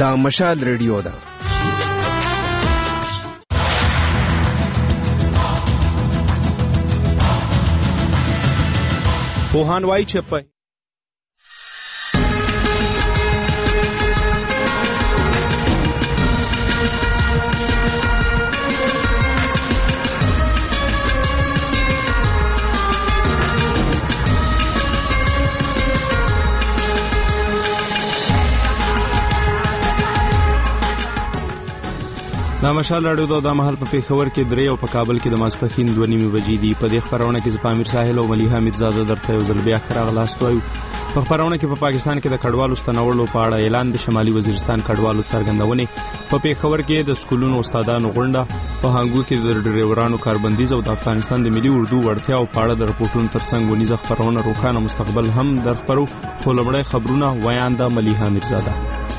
دا مشال ریډیو ده. پوهان وایي چې په دا مشال راډیو دا مهال په پیښور کې 3 او په کابل کې د ماسپښین 2:30 بجې دي. په دې خبرونه کې زپامیر ساحل او ملیحه میرزاده درته یو ځل بیا راغلاست وایو. په خبرونه کې په پاکستان کې د کډوالو ستنولو په اړه اعلان د شمالي وزیرستان کډوالو څرګندونه. په پیښور کې د سکولونو استادانو غونډه. په هانګو کې د ډرایورانو کاربندیز او د افغانستان د ملي اردو وړتیا او په اړه د رپورټونو ترڅنګ ونیزه خبرونه روښانه مستقبل هم درخبرو. خو لومړی خبرونه وایانده ملیحه میرزاده.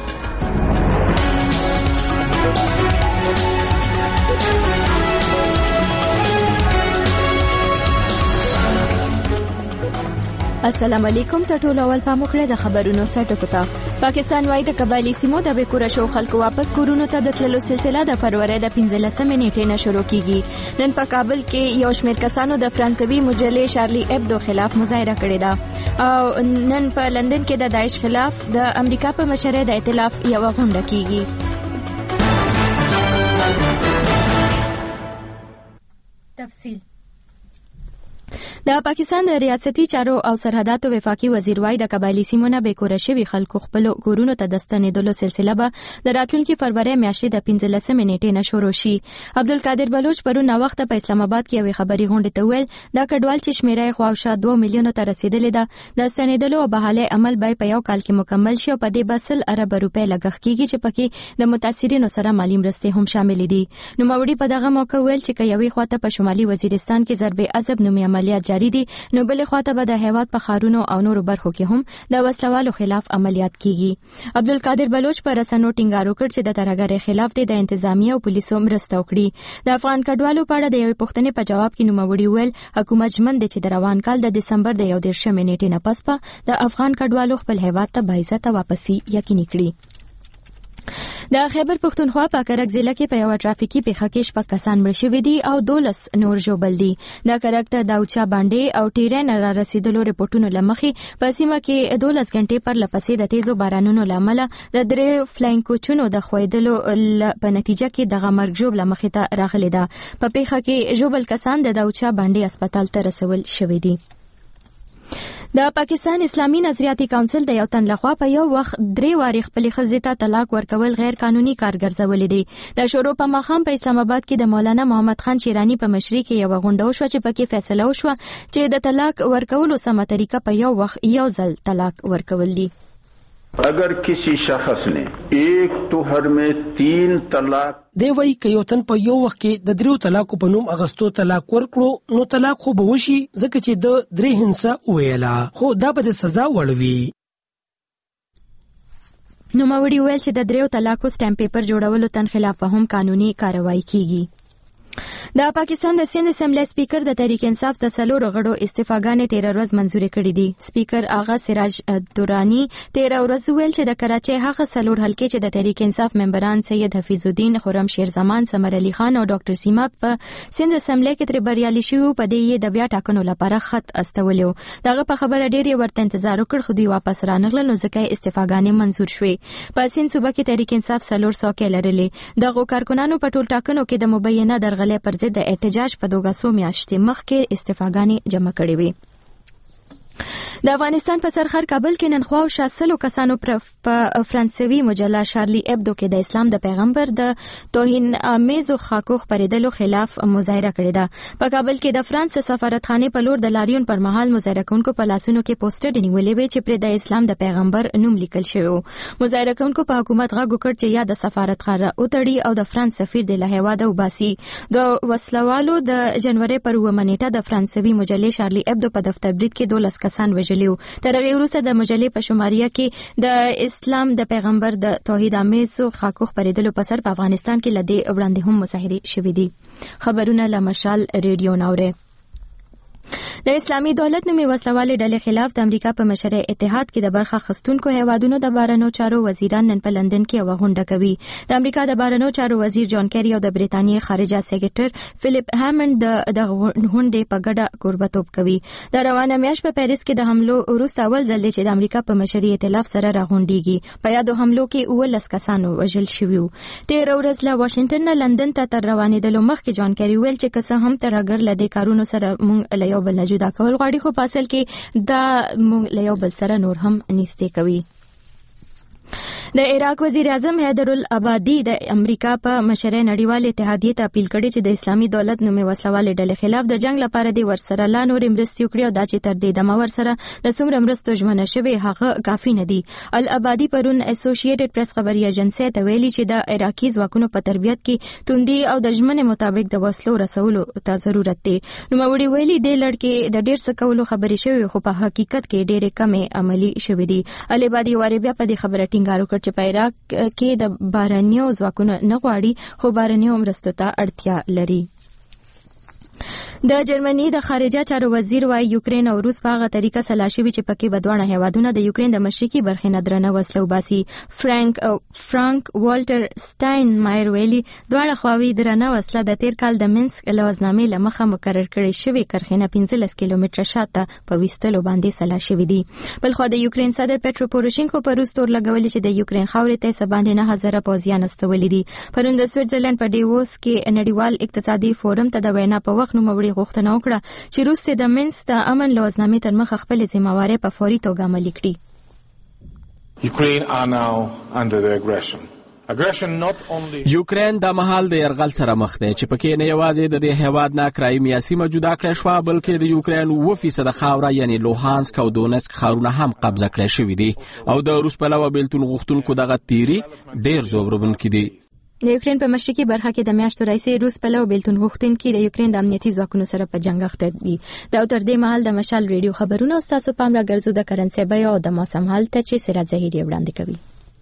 السلام علیکم. ټول اول پام وکړئ د خبرونو سرټکو ته. پاکستان وايي د قبایلی سیمو د بیکوره شو خلکو واپس کورونو ته د تللو سلسله د فروری د 15 نیټې نه شروع کیږي. نن په کابل کې یو شمېر کسانو د فرانسوي مجلې شارلی ابدو خلاف مظاهره کړې ده او نن په لندن کې د داعش خلاف د امریکا په مشرۍ د ائتلاف یو غونډه کیږي. تفصیل د پاکستان د ریاستي چارو او سرحداتو وفاقي وزیر وايي د قبایلی سیمو نه بیکوره شوي خلکو خپل کورونو ته د ستنېدلو سلسله به د راتلونکي فروری میاشتې د 15 نیټې نه شروع شي. عبدالقادر بلوچ پرون وخت په اسلام آباد کې یوې خبري غونډې ته ویل دا کډوال چې شمیره خواوشا 2 میلیون ته رسیدلې ده د ستنېدلو او بحالي عمل به په یو کال کې مکمل شي او په دې بسل ارب روپے لګښت کیږي چې پکې د متاثرینو سره مالی مرستې هم شامل دي. نو موري په دغه موقع ویل چې یوې خواته په شمالي وزیرستان کې ضرب عذاب نومي عملیات جاری دي نو بل خواته به د هیواد په خارونو او نورو برخو کې هم د وسلوالو خلاف عملیات کیږي. عبدالقادر بلوچ پر رسنو ټینګار وکړ چې د ترهګرۍ خلاف د انتظامیه او پولیسو مرسته وکړي. د افغان کډوالو په اړه د یوې پوښتنې په جواب کې نوموړي ویل حکومت ژمن دی چې د روان کال د دسمبر د 11 نیټې نه پس په د افغان کډوالو خپل هیواد ته باعزته واپسی یقیني کړي. د خیبر پښتونخوا په کرک ضلع کې په یو ټرافیکي پیښه کې 6 کسان مړ شوي دي او 12 نور ژوبل دي. د کرک ته داوچا باندې او ټیرن را رسیدلو رپورټونو لمخې په سیمه کې 12 غنټې پر لپسې د تیزو بارانونو لامل د 3 فلاینګ کوچونو د خویدلو په نتیجه کې دغه مرګ ژوب لمخې ته راغلی ده. په پیښه کې ژوبل کسان د داوچا باندې هسپتال ته رسول شوي دي. د پاکستان اسلامي نظریاتي کونسل د یو تن لخوا په یو وخت 3 واري خپل خزې ته طلاق ورکول غیر قانوني کار ګرځولې دي. د شروع په مخام په اسلام آباد کې د مولانا محمد خان شیرانی په مشرۍ کې یو غونډه وشوه چې پکې فیصله وشوه چې د طلاق ورکولو سمه طریقه په یو وخت یو ځل طلاق ورکول دي. اگر کسی شخص نے ایک توہر میں 3 طلاق دی وای ک یو تن په یو وخت کې د 3 طلاق په نوم اغستو طلاق ورکړو نو طلاق خو به وشي ځکه چې د 3 هنسه ویلا خو دا به د سزا وړوي. نو موري ویل چې د 3 طلاقو سټامپ پیپر جوړولو تن خلاف هم قانوني کاروایی کیږي. د پاکستان د سند اسمبلی سپیکر د تحریک انصاف د 4 غړو استعفاګانې 13 ورځ منزور کړې دي. سپیکر آغا سراج دورانی 13 ورځ ویل چې د کراچۍ هغه 4 حلقې چې د تحریک انصاف ممبران سید حفیظ الدین، خرم شیرزمان، سمر علي خان او ډاکټر سیما په سند اسمبلی کې تر بریالي شوی په دې د بیا ټاکنو لپاره خط استولیو. دغه په خبره ډېر ورته انتظار وکړ خو دوی واپس رانغله نو ځکه استعفاګانې منزور شوې. په سند صوبه کې تحریک انصاف 400 کې لرلې. دغه کارکونانو په ټول ټاکنو کې د مبینه درغلې پر ضد د احتجاج په 2 میاشتې مخکې استعفاګانې جمع کړې وي. د افغانستان په سرحد کابل کې نن خوا 60 کسانو په فرانسوي مجله شارلی ابدو کې د اسلام د پیغمبر د توهین آمیزو خاکو خپرېدلو خلاف مظاهره کړې ده. په کابل کې د فرانس سفارتخانه په لور د لاریون پر مهال مظاهره کوونکو په لاسونو کې پوسټر نیولې وي چې پر د اسلام د پیغمبر نوم لیکل شوی و. مظاهره کوونکو په حکومت غږ وکړ چې یا د سفارتخانه اوتړي او د فرانس سفیر د له هیواده وباسي. د وسلوالو د جنوري پر 9 نیټه د فرانسوي مجله شارلی ابدو په دفتر برید کې 12 کسان وژل. تر هغه وروسته د مجلې په شماریه کې د اسلام د پیغمبر د توحید آمیزو خاکو خپرېدلو په سر په افغانستان کې لدی وړاندې هم مظاهرې شوې دي. خبرونه له مشال ریډیو ناوره. د اسلامي دولت نومي وسلوالې ډلې خلاف د امریکا په مشرۍ اتحاد کې د برخه اخیستونکو هیوادونو د بهرنیو چارو وزیران نن په لندن کې یوه غونډه کوي. د امریکا د بهرنیو چارو وزیر جان کیری او د بریتانیې خارجه سکرټر فلیپ هامند د غونډې په ګډه کوربتوب کوي. د روانه میاشت په پیریس کې د حملو وروسته اول ځل چې د امریکا په مشرۍ ائتلاف سره راغونډيږي. په یادو حملو کې 19 کسانو وژل شوي وو. تیر ورځ له واشنگټن نه لندن ته تر روانېدلو مخکې جان کیری ویل چې که څه هم ترهګر له دې کارونو سره موږ له یو بل نه جدا کول غواړي، خو په اصل کې دا موږ له یو بل سره نور هم نږدې کوي. د عراق وزیر اعظم حیدر العبادي د امریکا په مشرۍ نړیوال اتحادیې ته اپیل کړی چې د اسلامي دولت نومي وسلوالې ډلې خلاف د جنگ لپاره د ورسره لا نور مرستې وکړي او دا چې تر دې دمه ورسره د څومره مرستو ژمنه شوی هغه کافي نه دي. العبادي پرون اسوسییټډ پریس خبري ایجنسی ته ویلي چې د عراقي ځواکونو په تربیت کې توندي او د ژمنې مطابق د وسلو رسولو ته ضرورت دی. نوموړي ویلي د لړکې د ډیر څه کولو خبرې شوی، خو په حقیقت کې ډېرې کمې عملی شوې دي. العبادي واربیا په دې خبره ټینګار وکړ چې په عراق کې د بهرنیو ځواکونو نه غواړي، خو بهرنیو مرستو ته اړتیا لري. د جرمني د خارجه چارو وزیر وايي یوکرين او روس په هغه طریقه سلا شوي چې پکې بدوانه هیوادونه د یوکرين د مشرقي برخې نه درنه وسلو باسي. فرانک والټر سټاین مایر ویلي دواړه خواوې درنه وسله د تیر کال د منسک لوزنامې له مخه مقرر کړي شوی کرخینه 15 کیلومتره شاته په وستلو باندې سلا شوي دي. بلخو د یوکرين صدر پټرو پوروشینکو په روس تور لګولې چې د یوکرين خاورې ته سباندې 9000 پوځیان استولې دي. پرون د سویټزرلند په ډیووس کې نړیوال اقتصادي فورم ته د وینا په وخت نوموړي غوښتنه وکړه چې روس د منسک د امن لوزنامې تر مخه خپل ذمہواری په فوري توګه عملي کړي. Ukraine are now under the aggression. یوکرين د مهال د يرغل سره مخ دی چې پکې نه یوازې د دې هیواد نه کرایمیا سیمه جدا کړې شو، بلکې د یوکرين 2% خاوره یعنی لوهانسک او دونسک خاورونه هم قبضه کړې شوې دي او د روس په لور بیلتون غوښتونکو دغه تیری ډېر زوبرونکي دي. د یوکرين په مشرقي برخه کې د میاشتو راځي روس په لور بیلتون غوښتونکي د یوکرين د امنیتي ځواکونو سره په جنگ اخته دي. دا تر دې مهال د مشال ریډیو خبرونه او تاسو پام راګرځو د کرنسي بیا او د موسم حالت چې سراج زهيري وړاندې کوي.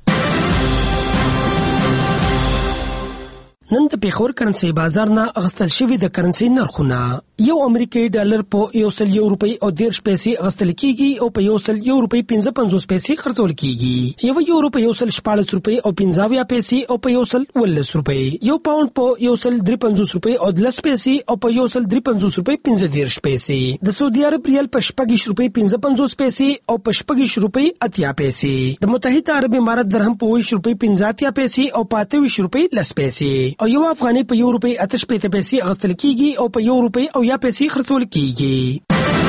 نن د پیښور کرنسي بازار نه اغستل شوی د کرنسي نرخونه یو امریکایي ډالر په 100 روپۍ او 10 پیسې اغستل کیږي او په 100 روپۍ 55 پیسې خرڅول کیږي. یو یورو په 114 روپۍ او 50 پیسې او په 114 روپۍ. یو پاوند په 153 روپۍ او 10 پیسې او په 153 روپۍ 15 پیسې. د سعودي عرب ریال په 40 روپۍ 55 پیسې او په 40 روپۍ 80 پیسې. د متحده عرب امارات درهم په 20 روپۍ 50 پیسې او په 28 روپۍ 10 پیسې. او یو افغاني په 1 روپۍ 88 پیسې اغستل کیږي او په 1 روپۍ او یا پیسې خرڅول کیږي.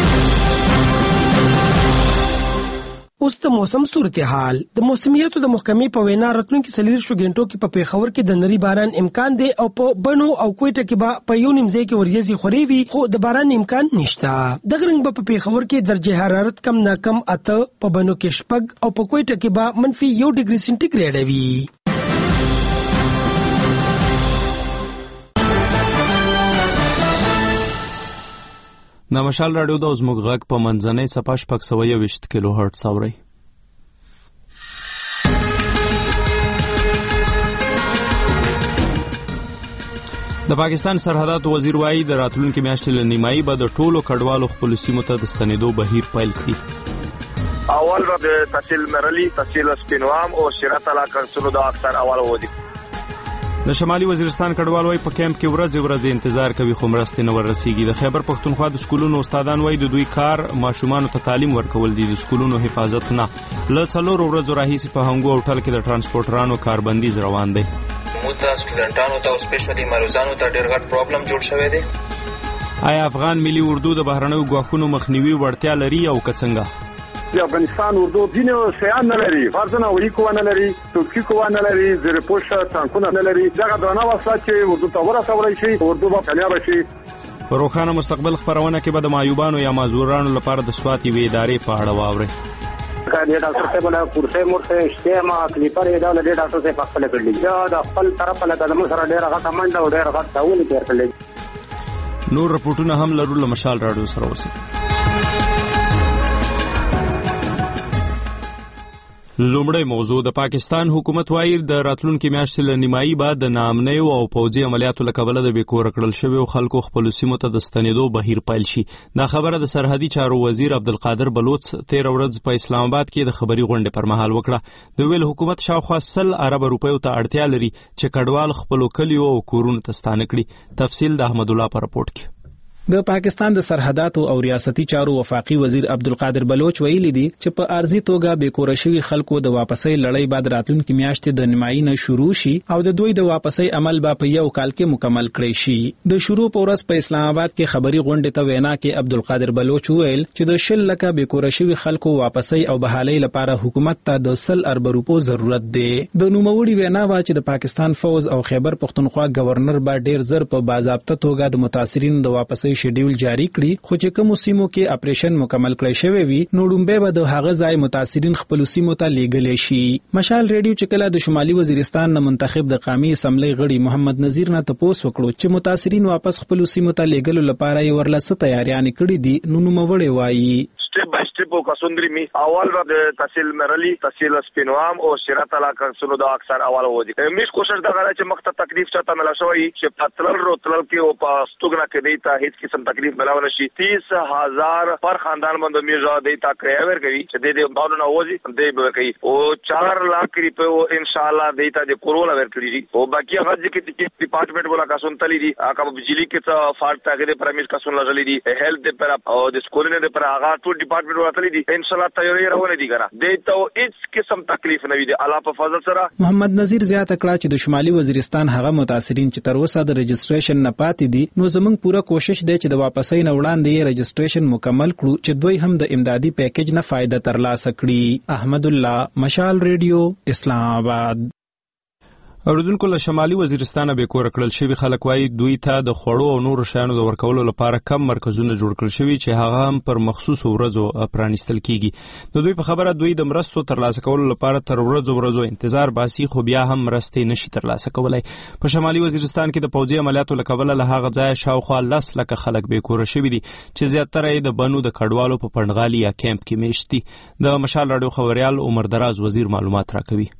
اوس د موسم صورتحال. د موسمیاتو د محکمې په وینا راتلونکي 40 غنټو کې په پیښور کې د نری باران امکان دی او په بنو او کوټه کې به په یو نیمځای کې وریځي خوري وي، خو د باران امکان نشته. د غرنګ په پیښور کې درجه حرارت کم نه کم 8، په بنو کې 6 او په کوټه کې به -1 ډیګري سنټیګریډ وي. نامشال راډیو د زموږ غږ په منځنۍ صفحه 620 کیلو هرتز اوري. د پاکستان سرحداتو وزیر وايي د راتلونکي میاشتې له نیمایي به د ټولو کډوالو خپل سیمو ته د ستنېدو بهیر پیل کړي. اول به د تحصیل مرلی، تحصیل سپینوام او شیرات علاقه سره د اکثر اول وځي. د شمالي وزیرستان کډوال وايي په کیمپ کې ورځ انتظار کوي خو مرستې نه ورسیږي. د خیبر پښتونخوا د سکولونو استادان وايي د دوی کار ماشومانو ته تعلیم ورکول دي، د سکولونو حفاظت نه. له 4 ورځو راهیسې په هنګو او ټل کې د ترانسپورټرانو کاربندیز روان دی. موږ د سټوډنټانو ته او سپیشلی مریضانو ته ډېر غټ پرابلم جوړ شوی دی. آیا افغان ملي اردو د بهرنیو ګواښونو مخنیوي وړتیا لري او که څنګه؟ د افغانستان اردو ځینې شیان نه لري، فرضاً وایي قوه نه لري، توپچي قوه نه لري، زیرپوش ټانکونه نه لري. دغه درنه وسله چې اردو ته ورسولی شي اردو به کامیابه شي. په روښانه مستقبل خپرونه کې به د معیوبانو یا معذورانو لپاره د سوات یوې ادارې په اړه واورئ. د ډاکټر صاحب له کورسې مرسته شته ما کلیپر یې دا له ډاکټر صاحب خپل کړلی دا د خپل طرف له قدم سره ډېر غټه منډه او ډېر غټ تاول تیر کړل. نور رپورټونه هم لرو له مشال راډیو سره اوسئ. لومړی موضوع د پاکستان حکومت وایي د راتلونکي میاشتې له نیمایي بعد د ناامنیو او پوځي عملیاتو له کبله د بېکوره کړل شویو خلکو خپلو سیمو ته د ستنېدو بهیر پیل شي. دا خبره د سرحدي چارو وزیر عبدالقادر بلوچ تېره ورځ په اسلام آباد کې د خبري غونډې پر مهال وکړه. د ویل حکومت شاوخوا 100 ارب روپیو ته اړتیا لري چې کډوال خپلو کلیو او کورونو ته ستانه کړي. تفصیل د احمد الله په رپورټ کې. د پاکستان د سرحداتو او ریاستي چارو وفاقي وزیر عبدالقادر بلوچ ویلي دي چې په ارزي توګه بېکوره شوي خلکو د واپسۍ لړۍ بعد راتلونکي میاشتې د نیمایي نه شروع شي او د دوی د واپسۍ عمل به په یو کال کې مکمل کړی شي. د شروع په ورځ په اسلام آباد کې خبري غونډې ته وینا کې عبدالقادر بلوچ ویل چې د 10 لکه بېکوره شوي خلکو واپسۍ او بحالۍ لپاره حکومت ته د 100 ارب روپو ضرورت دی. د نوموړي وینا وا چې د پاکستان فوز او خیبر پختونخوا گورنر به ډیر زر په باضابطه توګه د متاثرینو د واپسۍ شیډول جاری کړي، خو چې کوم سیمو کې اپریشن مکمل کړی شوی وي نو ډومبه به د هغه ځای متاثرین خپل سیمو ته لیږل شي. مشال ریډیو چې کله د شمالي وزیرستان نه منتخب د قومي اسمبلی غړي محمد نذیر نه تپوس وکړو چې متاثرین واپس خپل سیمو ته لیږلو لپاره یې ورلسه تیاریان کړې دي، نو نوموړی وایي step by step कसुंदरी मी अवल र तहसील मरली तहसील स्पिनवाम और शिरत इलाका सुनो द अक्सर अवल होजी मिस कोशिश द गरा च मक्त तकलीफ चाहता मला शोई च पतलल रोतलल के ओ पास्तुगना के देता हित किस्म तकलीफ मिलावन शी 30,000 पर खानदान बंद मिर्जा देता क्रेवर गई च दे बावना होजी दे गई ओ 4 लाख रुपए ओ इंशाल्लाह देता जे कोरोना वर करी ओ बाकी हज के डिपार्टमेंट बोला का सुनतली दी आका बिजली के फाल्ट तागे परमिट का सुन लजली दी हेल्थ दे पर और स्कूल ने दे पर आगा डिपार्टमेंट ورتلی دي ان شاء الله تیاری راولې دي کنه دیته او هیڅ قسم تکلیف نه وي دي الله په فضل سره. محمد نذیر زیاته کړه چې د شمالي وزیرستان هغه متاثرین چې تر اوسه د رجسټریشن نه پاتې دي نو زموږ پوره کوشش دی چې د واپسۍ نه وړاندې رجسټریشن مکمل کړو چې دوی هم د امدادي پیکیج نه فائدہ ترلاسه کړي. احمد الله، مشال ریډیو، اسلام آباد. اوریدونکو له شمالي وزیرستان به کور کړل شوی خلک وایي دوی ته د خوړو او نور شیانو د ورکولو لپاره کم مرکزونه جوړ کړل شوی چې هغه هم پر مخصوص ورځو پرانیستل کیږي. نو دوی په خبره دوی د مرستو ترلاسه کولو لپاره تر ورځو انتظار باسي، خو بیا هم مرستې نشي ترلاسه کولای. په شمالي وزیرستان کې د پوځي عملیاتو له کبله له هغه ځای شاوخوا 10 لکه خلک به کور شوی دي چې زیاتره یې د بنو د کډوالو په پندغالي یا کیمپ کې میشت دي. د مشال راډیو خبريال عمر دراز وزیر معلومات راکوي.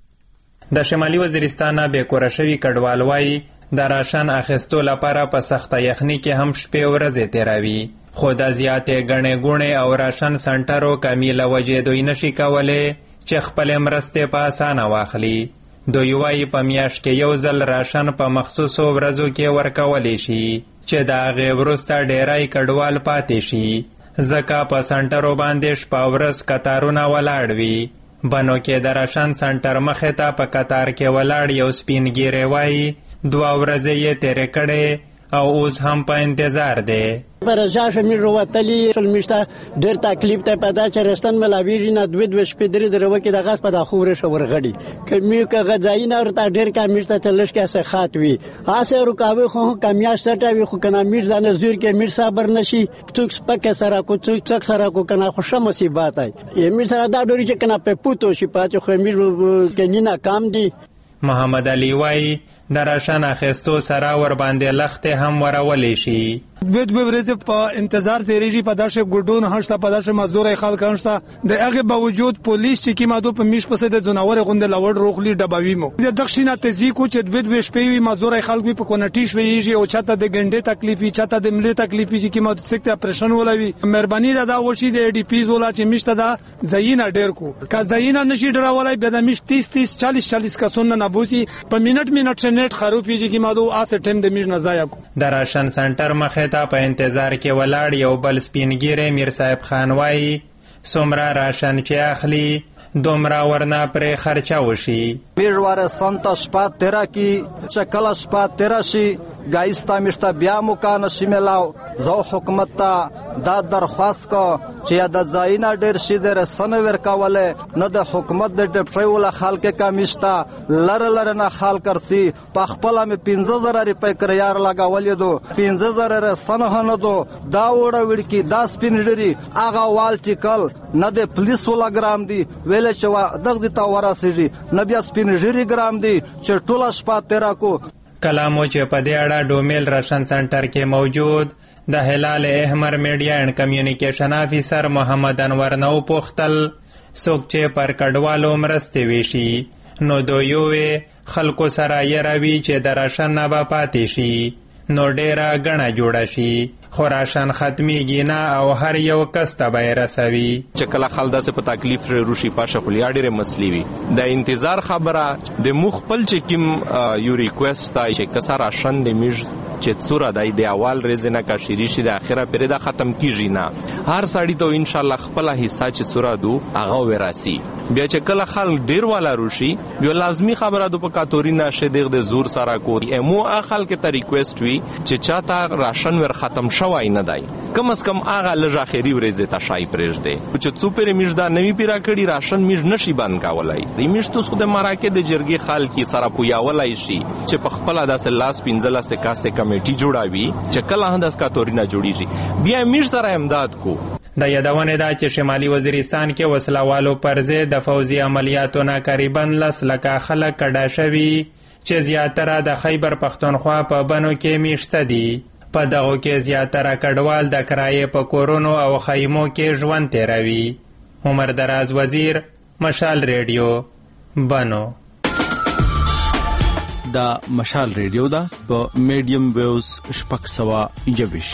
د شمالي وزیرستان به کور شوی کډوال وایي د راشن اخیستو لپاره په سخته یخني کې هم شپې ورځې تیروي، خو د زیاتې ګڼې ګوڼې او راشن سنټرو کمی له وجې دوی نشي کولی چې خپل مرستې په اسانه واخلي. دوی وایي په میاشت کې یو ځل راشن په مخصوصو ورځو کې ورکولی شي چې د هغې وروسته ډیری کډوال پاتې شي، ځکه په سنټرو باندې شپه ورځ کتارونه ولاړ وي. بنو کې د راشن سنټر مخې ته په کتار کې ولاړ یو سپین ګیری وایي 2 ورځې یې تیرې کړې او اوس هم په انتظار دی. برجاش میر وتلی شلمشته ډېر تکلیف ته پیدا چې رستن ملاویږي نه 2 شپې درې درو کې د غاس په د خورې شو ورغړي کمی که غځای نه ورته ډېر کمیشته چلش کې اسه خات وی اسه رکاوي خو کمیاش سټوي خو کنه میر ځان زیر کې میر صبر نشي څوک سپکه سره کو څوک سره کو کنه خوشا مصیبت ای میر سره دا ډوري چې کنه په پوتو شي پاتې خو میر کې نه کام دي. محمد علي وایي د راشن اخیستو سره ور باندې لخته هم ورولی شي. دوی ورځې په انتظار تیریږي په داسې ګډون هشته په داسې مزدوري خلک هشته د هغه باوجود پولیس چې کیما دو په میش پسې د جناور غونډه لوړ روغلی ډبوي مو د دښینه تزیکو چې دوی شپې مزدوري خلک په کونټیش ویږي او چاته د ګنډې تکلیفي چاته د ملي تکلیفي چې کیما د سکته اپریشن ولوي مهرباني دا وشي د ډي پی زولا چې میشته دا زینه ډیر کو کا زینه نشي ډراولای به د میش 30 40 کسونه نبوسی په منټ نت خروپی چې کیما دو اسه ټیم د میش نه ضایع کو. د راشن سنټر مخه ته په انتظار کې ولاړ یو بل سپینګیری میر صاحب خان وایي څومره راشن چې اخلي دومره ورنه پرې خرچه وشي. میرواره سنتا شپه تیرا کی چکل شپه تیرا شي گایستا میشته بیا مکان شمیلاو زو حکومت ته دا درخواست کو چې د ځاینا ډیر شي د رسنه ورکواله نه د حکومت د ډپټي ولا خلک کمیشتا لره نه خال کرسي په خپل مې 15000 روپے کریار لگاولې دو 15000 رسنه نه دو دا وړه وړکی دا سپینډري اغه وال ټیکل نه د پولیس ولا ګرام دی ویل چې دغه تا وراسيږي نه بیا سپینډري ګرام دی چې ټوله شپه تیرا کو. کلامو چې په دې اړه ډومیل راشن سنټر کې موجود د هلال احمر میډیا اینڈ کمیونیکیشن افیسر محمد انور نو پوختل څوک چې پر کډوالو مرستې ویشي نو دویوې خلکو سره یروي چې د راشن نه به پاتې شي نو ډیره ګڼه جوړه شي خو راشن ختمیږي نه او هر یو کس ته به یې رسوي. چې کله خلک داسې په تکلیف روشي پاشه خو یا ډېرې مسلې وي د انتظار خبره د موږ خپل چې کوم یو ریکویسټ دی چې کسه راشن د میږ چې څوره دی د اول ورځې نه که شیري شي د اخره پرې دا ختم کیږي نه هر سړي ته انشاءالله خپله حصه چې څوره دو هغه وراسي. بیا چې کله خلک ډیر والا روشي بیا لازمی خبره دو په کاتوري نشه دغه د زور سره کو مو خلک ته ریکویسټ وی چې چاته راشن ور ختم شوای نه دی کم از کم هغه لږ اخري ورځې ته شای پرېږدي چې څو پرې میږ دا نوی پیرا کړي راشن میږ نشي بند کولای ریمیش تو خو د مراکه د جرګي خلک سره پویاولای شي چې په خپل داسې لاس پینځله سکاسه کمیټي جوړاوي چې کله هنداس کاتوري نه جوړیږي بیا میږ سره امداد کو. د یادونه ده چې شمالي وزیرستان کې وسلوالو پر ضد د فوزي عملیاتو نه قریبا 10 لکه خلک کډه شوي چې زیاتره د خیبر پختونخوا په بنو کې میشته دي. په دغو کې زیاتره کډوال د کرایې په کورونو او خیمو کې ژوند تیروي. عمر دراز وزیر، مشال ریډیو، بنو. دا مشال ریډیو دا په میډیم ویوز 621.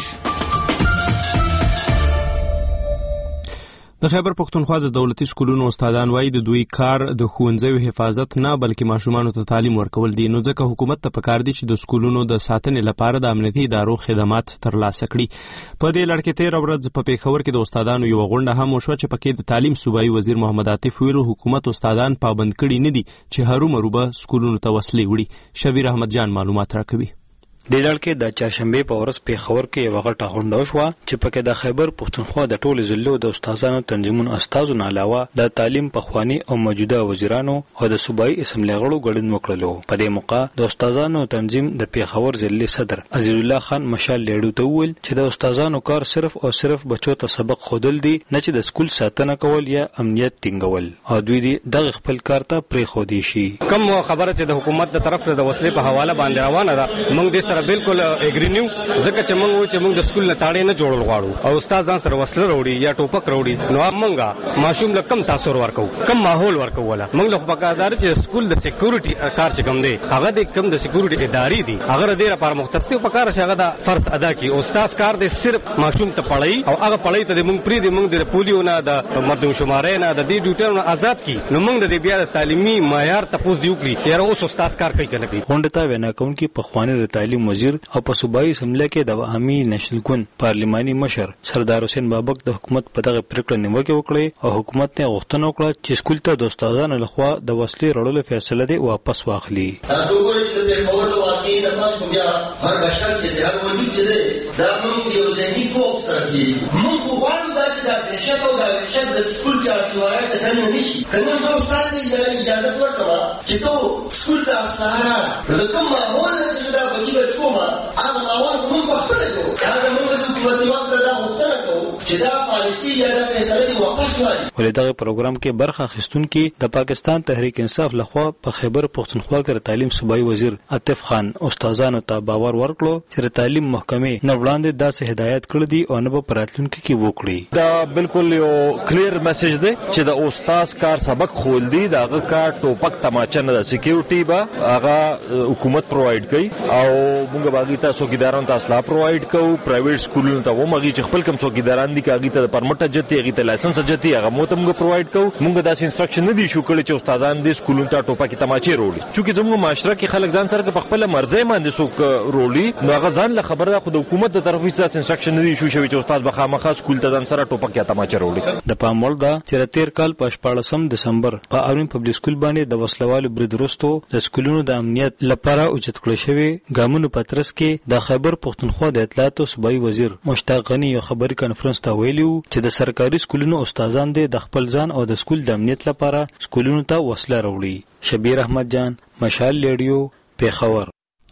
د خیبر پختونخوا د دولتي سکولونو استادان وایي د دوی کار د ښوونځیو حفاظت نه بلکې ماشومانو ته تعلیم ورکول دي نو ځکه حکومت ته پکار دي چې د سکولونو د ساتنې لپاره د امنیتي ادارو خدمات ترلاسه کړي. په دې لړ کې 13 ورځ په پیښور کې د استادانو یو غونډه هم وشوه چې پکې د تعلیم صوبایي وزیر محمد عاطف ویلو حکومت استادان پابند کړي نه دي چې هرومرو به سکولونو ته وسلې وړي. شبیر احمد جان معلومات راکوي. د لړ کې د چهارشنبه په ورځ پیښور کې یو غټه غونډه وشوه چې پکې د خیبر پختونخوا د ټولو ضلعو د استادانو تنظیمونو استادو نه علاوه د تعلیم پخوانی او موجوده وزیرانو او د صوبایي اسمبلی غړو ګډون وکړلو. په دې موقع د استادانو تنظیم د پیښور ضلع صدر عزیز الله خان مشال لیډو ته وویل چې د استادانو کار صرف او صرف بچو ته سبق خودل دي نه چې د سکول ساتنه کول یا امنیت ټینګول او دوی دغه خپل کار ته پرې خودي شي. کوم خبره چې د حکومت تر طرف د وسلې په حواله باندې روانه ده موږ دې بالکل اګری نیو ځکه چې موږ د سکول نه تاړې نه جوړول غواړو او استاد ځان سره وسله وروړي یا ټوپک وروړي نو موږ ماشوم له کم تاثیر ورکو کم ماحول ورکو ولا موږ له پکادار چې سکول د سکیورټي کار چې کم دی هغه د کم د سکیورټي ادارې دي هغه د لپاره مختص په کار شي هغه د فرض ادا کی استاد کار دی صرف ماشوم ته پړای او هغه پړای ته موږ پری دی موږ د پولیو نه د مردم شمارې نه د دې ډیوټر نه آزاد کی نو موږ د بیا د تعلیمي معیار تاسو دیو کړی چې اوس استاد کار کوي کنه کوي. غونډه ته وینا کوونکی په خوانی د تعلیم وزیر او په صوبایي اسمبلی کې د عامي نېشنل ګوند پارلماني مشر سردار حسین بابک د حکومت په دغه پریکړه نیوکه وکړه او حکومت نه غوښتنه وکړه چې سکول ته د استادانو لخوا د وسلې وړلو فیصله دی واپس واخلي. تاسو ګورئ چې د پیښور د واقعي نه پس بیا هر بشر چې د هر وجود چې دا موږ یو ځینی کوپ سره دی موږ غواړو چې د پېښه او د وحشت د سکول چارواکي ته دنه نشي کنه نو استاد یې اجازه ورکړه چې ته سکول ته استاد د کوم ماحول چې دا بچي بچوما هغه ماحول موږ په خپل کوو دا موږ د حکومت وخت دا غوښتنه کوو چې دا پالیسي یا دا فیصله دی واپس والی. ولې دغه پروګرام کې برخه اخیستونکي د پاکستان تحریک انصاف لخوا په خیبر پختونخوا کې تعلیم صوبایي وزیر عاطف خان استادانو ته باور ورکړو چې تعلیم محکمه نه وړاندې داسې هدایت کړې دي او نه په راتلونکي کې وکړي. دا بالکل یو کلیر میسج دی چې د استاد کار سبق خول دي دغه کار ټوپک تماچه نه د سکیورټي به هغه حکومت پرووایډ کوي او موږ باغی ته څوکیدارانو ته اصلاح پرووایډ کوو. پرایویټ سکولونو ته ومغي چې خپل کم څوکیداران دي کاږي ته پرمټ جتی هغه ته لایسنس جتی هغه مو ته موږ پرووایډ کوو. موږ داسې انسترکشن نه دی شو کړی چې استادان دې سکولونو ته ټوپک تماچه وروړي چې زموږ معاشره کې خلک ځان سره په خپل مرزه باندې څوک وروړي نو هغه ځان له خبره ده خو د حکومت د طرفه څخه انسترکشن نه دی شو چې استاد به خامخا سکول ته ځان سره ټوپک یا تماچه وروړي. د پاموړ دا چې 13 کال په 14 دسمبر په اورین پبلک سکول باندې د وسلوالو برید وروسته د سکولونو د امنیت لپاره اوچت کړی شوی ګامونو پترس کې د خیبر پختونخوا د اطلاعات او صوبایي وزیر مشتاق غنی یو خبري کانفرنس ته ویلو چې د سرکاري سکولونو استادان د خپل ځان او د سکول د امنیت لپاره سکولونو ته وسله وروړي. شبیر احمد جان، مشال ریډیو، پیښور.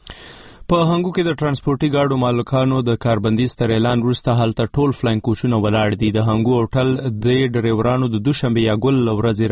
په هنګو کې د ترانسپورتي ګاډو مالکانو د کاربندیز تر اعلان وروسته هلته ټول فلاین کوچونه ولاړ دي. د هنګو هوټل د ډرایورانو د دوشنبه یا ګل ورځې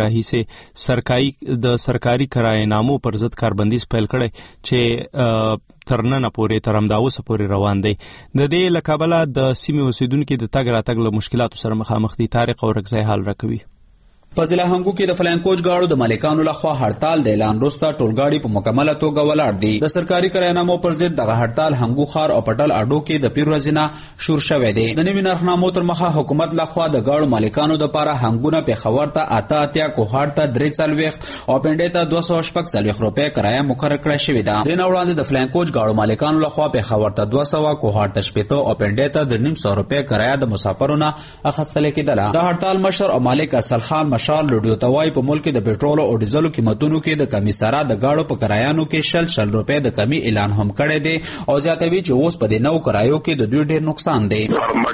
راهیسې د سرکاري کرایه‌نامو پر ضد کاربندیز پیل کړی چې ترننه پورې تر همداوسه پورې روان دی. د دې له کبله د سیمې اوسیدونکو د تګ راتګ له مشکلاتو سره مخامخ دي. طارق اورکزی حال راکوي. په ضلع هنګو کې د فلاین کوچ گاړو د مالکانو لخوا هړتال د اعلان وروسته ټولګاډي په مکمله توګه ولاړ دي. د سرکاري کرایه‌نامو پر ضد دغه هړتال هنګو ښار او پټل اډو کې د پیر ورځې نه شروع شوی دی. د نوي نرخنامو تر مخه حکومت لخوا د گاړو مالکانو دپاره هنګونه پېښور ته 88 کوهاټ ته 43 او پنډۍ ته 246 روپۍ کرایه مقرر کړې شوې ده. د نه وړاندې د فلاین کوچ گاړو مالکانو لخوا پېښور ته 200 کوهاټ ته 80 او پنډۍ ته 900 روپۍ کرایه د مسافرو نه اخیستل کېدله. د هړتال مشر او مالک ارسل خان مشال لوډیو ته وایي په ملک د پېټرول او ډیزلو قیمتونو کې د کمی سره د گاړو په کرایانو کې 100 روپۍ د کمی اعلان هم کړی دی او زیاتوي چې اوس په دې نو کرایو کې د دوی ډېر نقصان دی.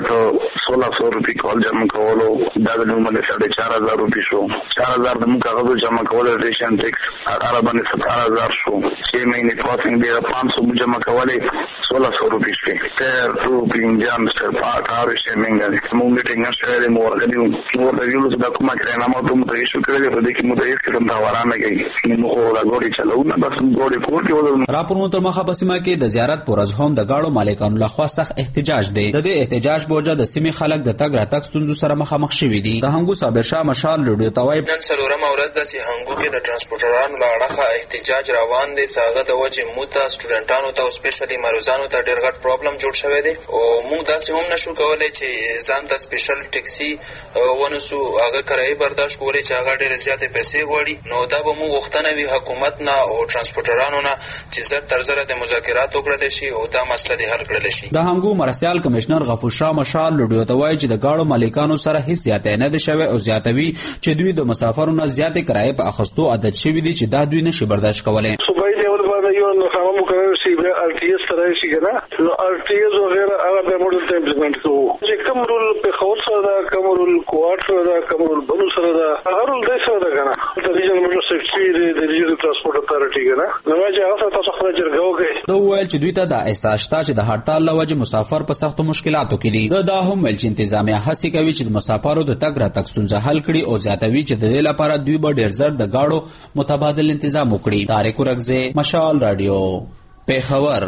1600 روپۍ کول جمع کولو دا د نومله 4500 روپۍ شو. 4000 د موږ کاغذ جمع کول ریشن ټیکس هغه باندې 17000 شو. 6 مهینې پروسینګ دی 500 جمع کولې 1600 روپۍ شوې. تر تو پینځم ستر پات هر شي منګل موږ ټینګ شوی مو ورغلیو نو د یو څه د کومه کرایه ته مو ته شو کړی په دې کې مو ته هیڅ کوم دا ورانه کوي نو خو لا ګوري چلو نه بس ګوري کور کې راپورونو تر مخه په سیمه کې د زیارت پورز هم د گاړو مالکانو لخوا سخت احتجاج دی. د دې احتجاج بوجه د سیمې خلک د تګ راتګ ستونزو سره مخامخ شوي دي. د هنګو صابر شاه مشال لوډیو ته وایي نن څلورمه ورځ ده چې هنګو کې د ترانسپورټرانو له اړخه احتجاج روان دی. هغه د وجې موږ ته سټوډنټانو ته او سپیشلي مریضانو ته ډېر غټ پرابلم جوړ شوی دی او موږ داسې هم نشو کولی چې ځان ته سپیشل ټیکسي ونیسو هغه کرایې برداشت کولی چې هغه ډېرې زیاتې پیسې غواړي. نو دا به موږ غوښتنه وي حکومت نه او ترانسپورټرانو نه چې زر تر زره د مذاکرات وکړلی شي او دا مسله دې حل کړلی شي. د هنګو مرسیال کمشنر غفور شاه مشال لوډیو ته وایي چې د گاړو مالکانو سره هیڅ زیاتې نه ده شوی او زیاتوي چې دوی د مسافرو نه زیاتې کرایې په اخیستو عادت شوي دي چې دا دوی نشي برداشت کولی. صوبایي لیول باندې یو نرخنامه مقرر شي بیا RTS سره شي که نه نو RTS وغیره هغه بیا موږ ته امپلیمنټ کوو چې کوم رول پېښور سره ده کوم رول کوهاټ سره ده کوم رول بنو سره ده هغه رول دی سره ده که نه د ریجنل موټر سیفټي دی د ریجنل ترانسپورټ اتارټي که نه نو چې هغه سره تاسو خپله جرګه وکړئ. ده وویل چې دوی ته دا احساس شته چې د هړتال له وجې مسافر په سختو مشکلاتو کې دي. دا هم ویل چې انتظامیه هڅې کوي چې د مسافرو د تګ راتګ ستونزه حل کړي او زیاتوي چې د دې لپاره دوی به ډېر زر د گاړو متبادل انتظام وکړي. طارق ورکزی مشال رادیو پېښور.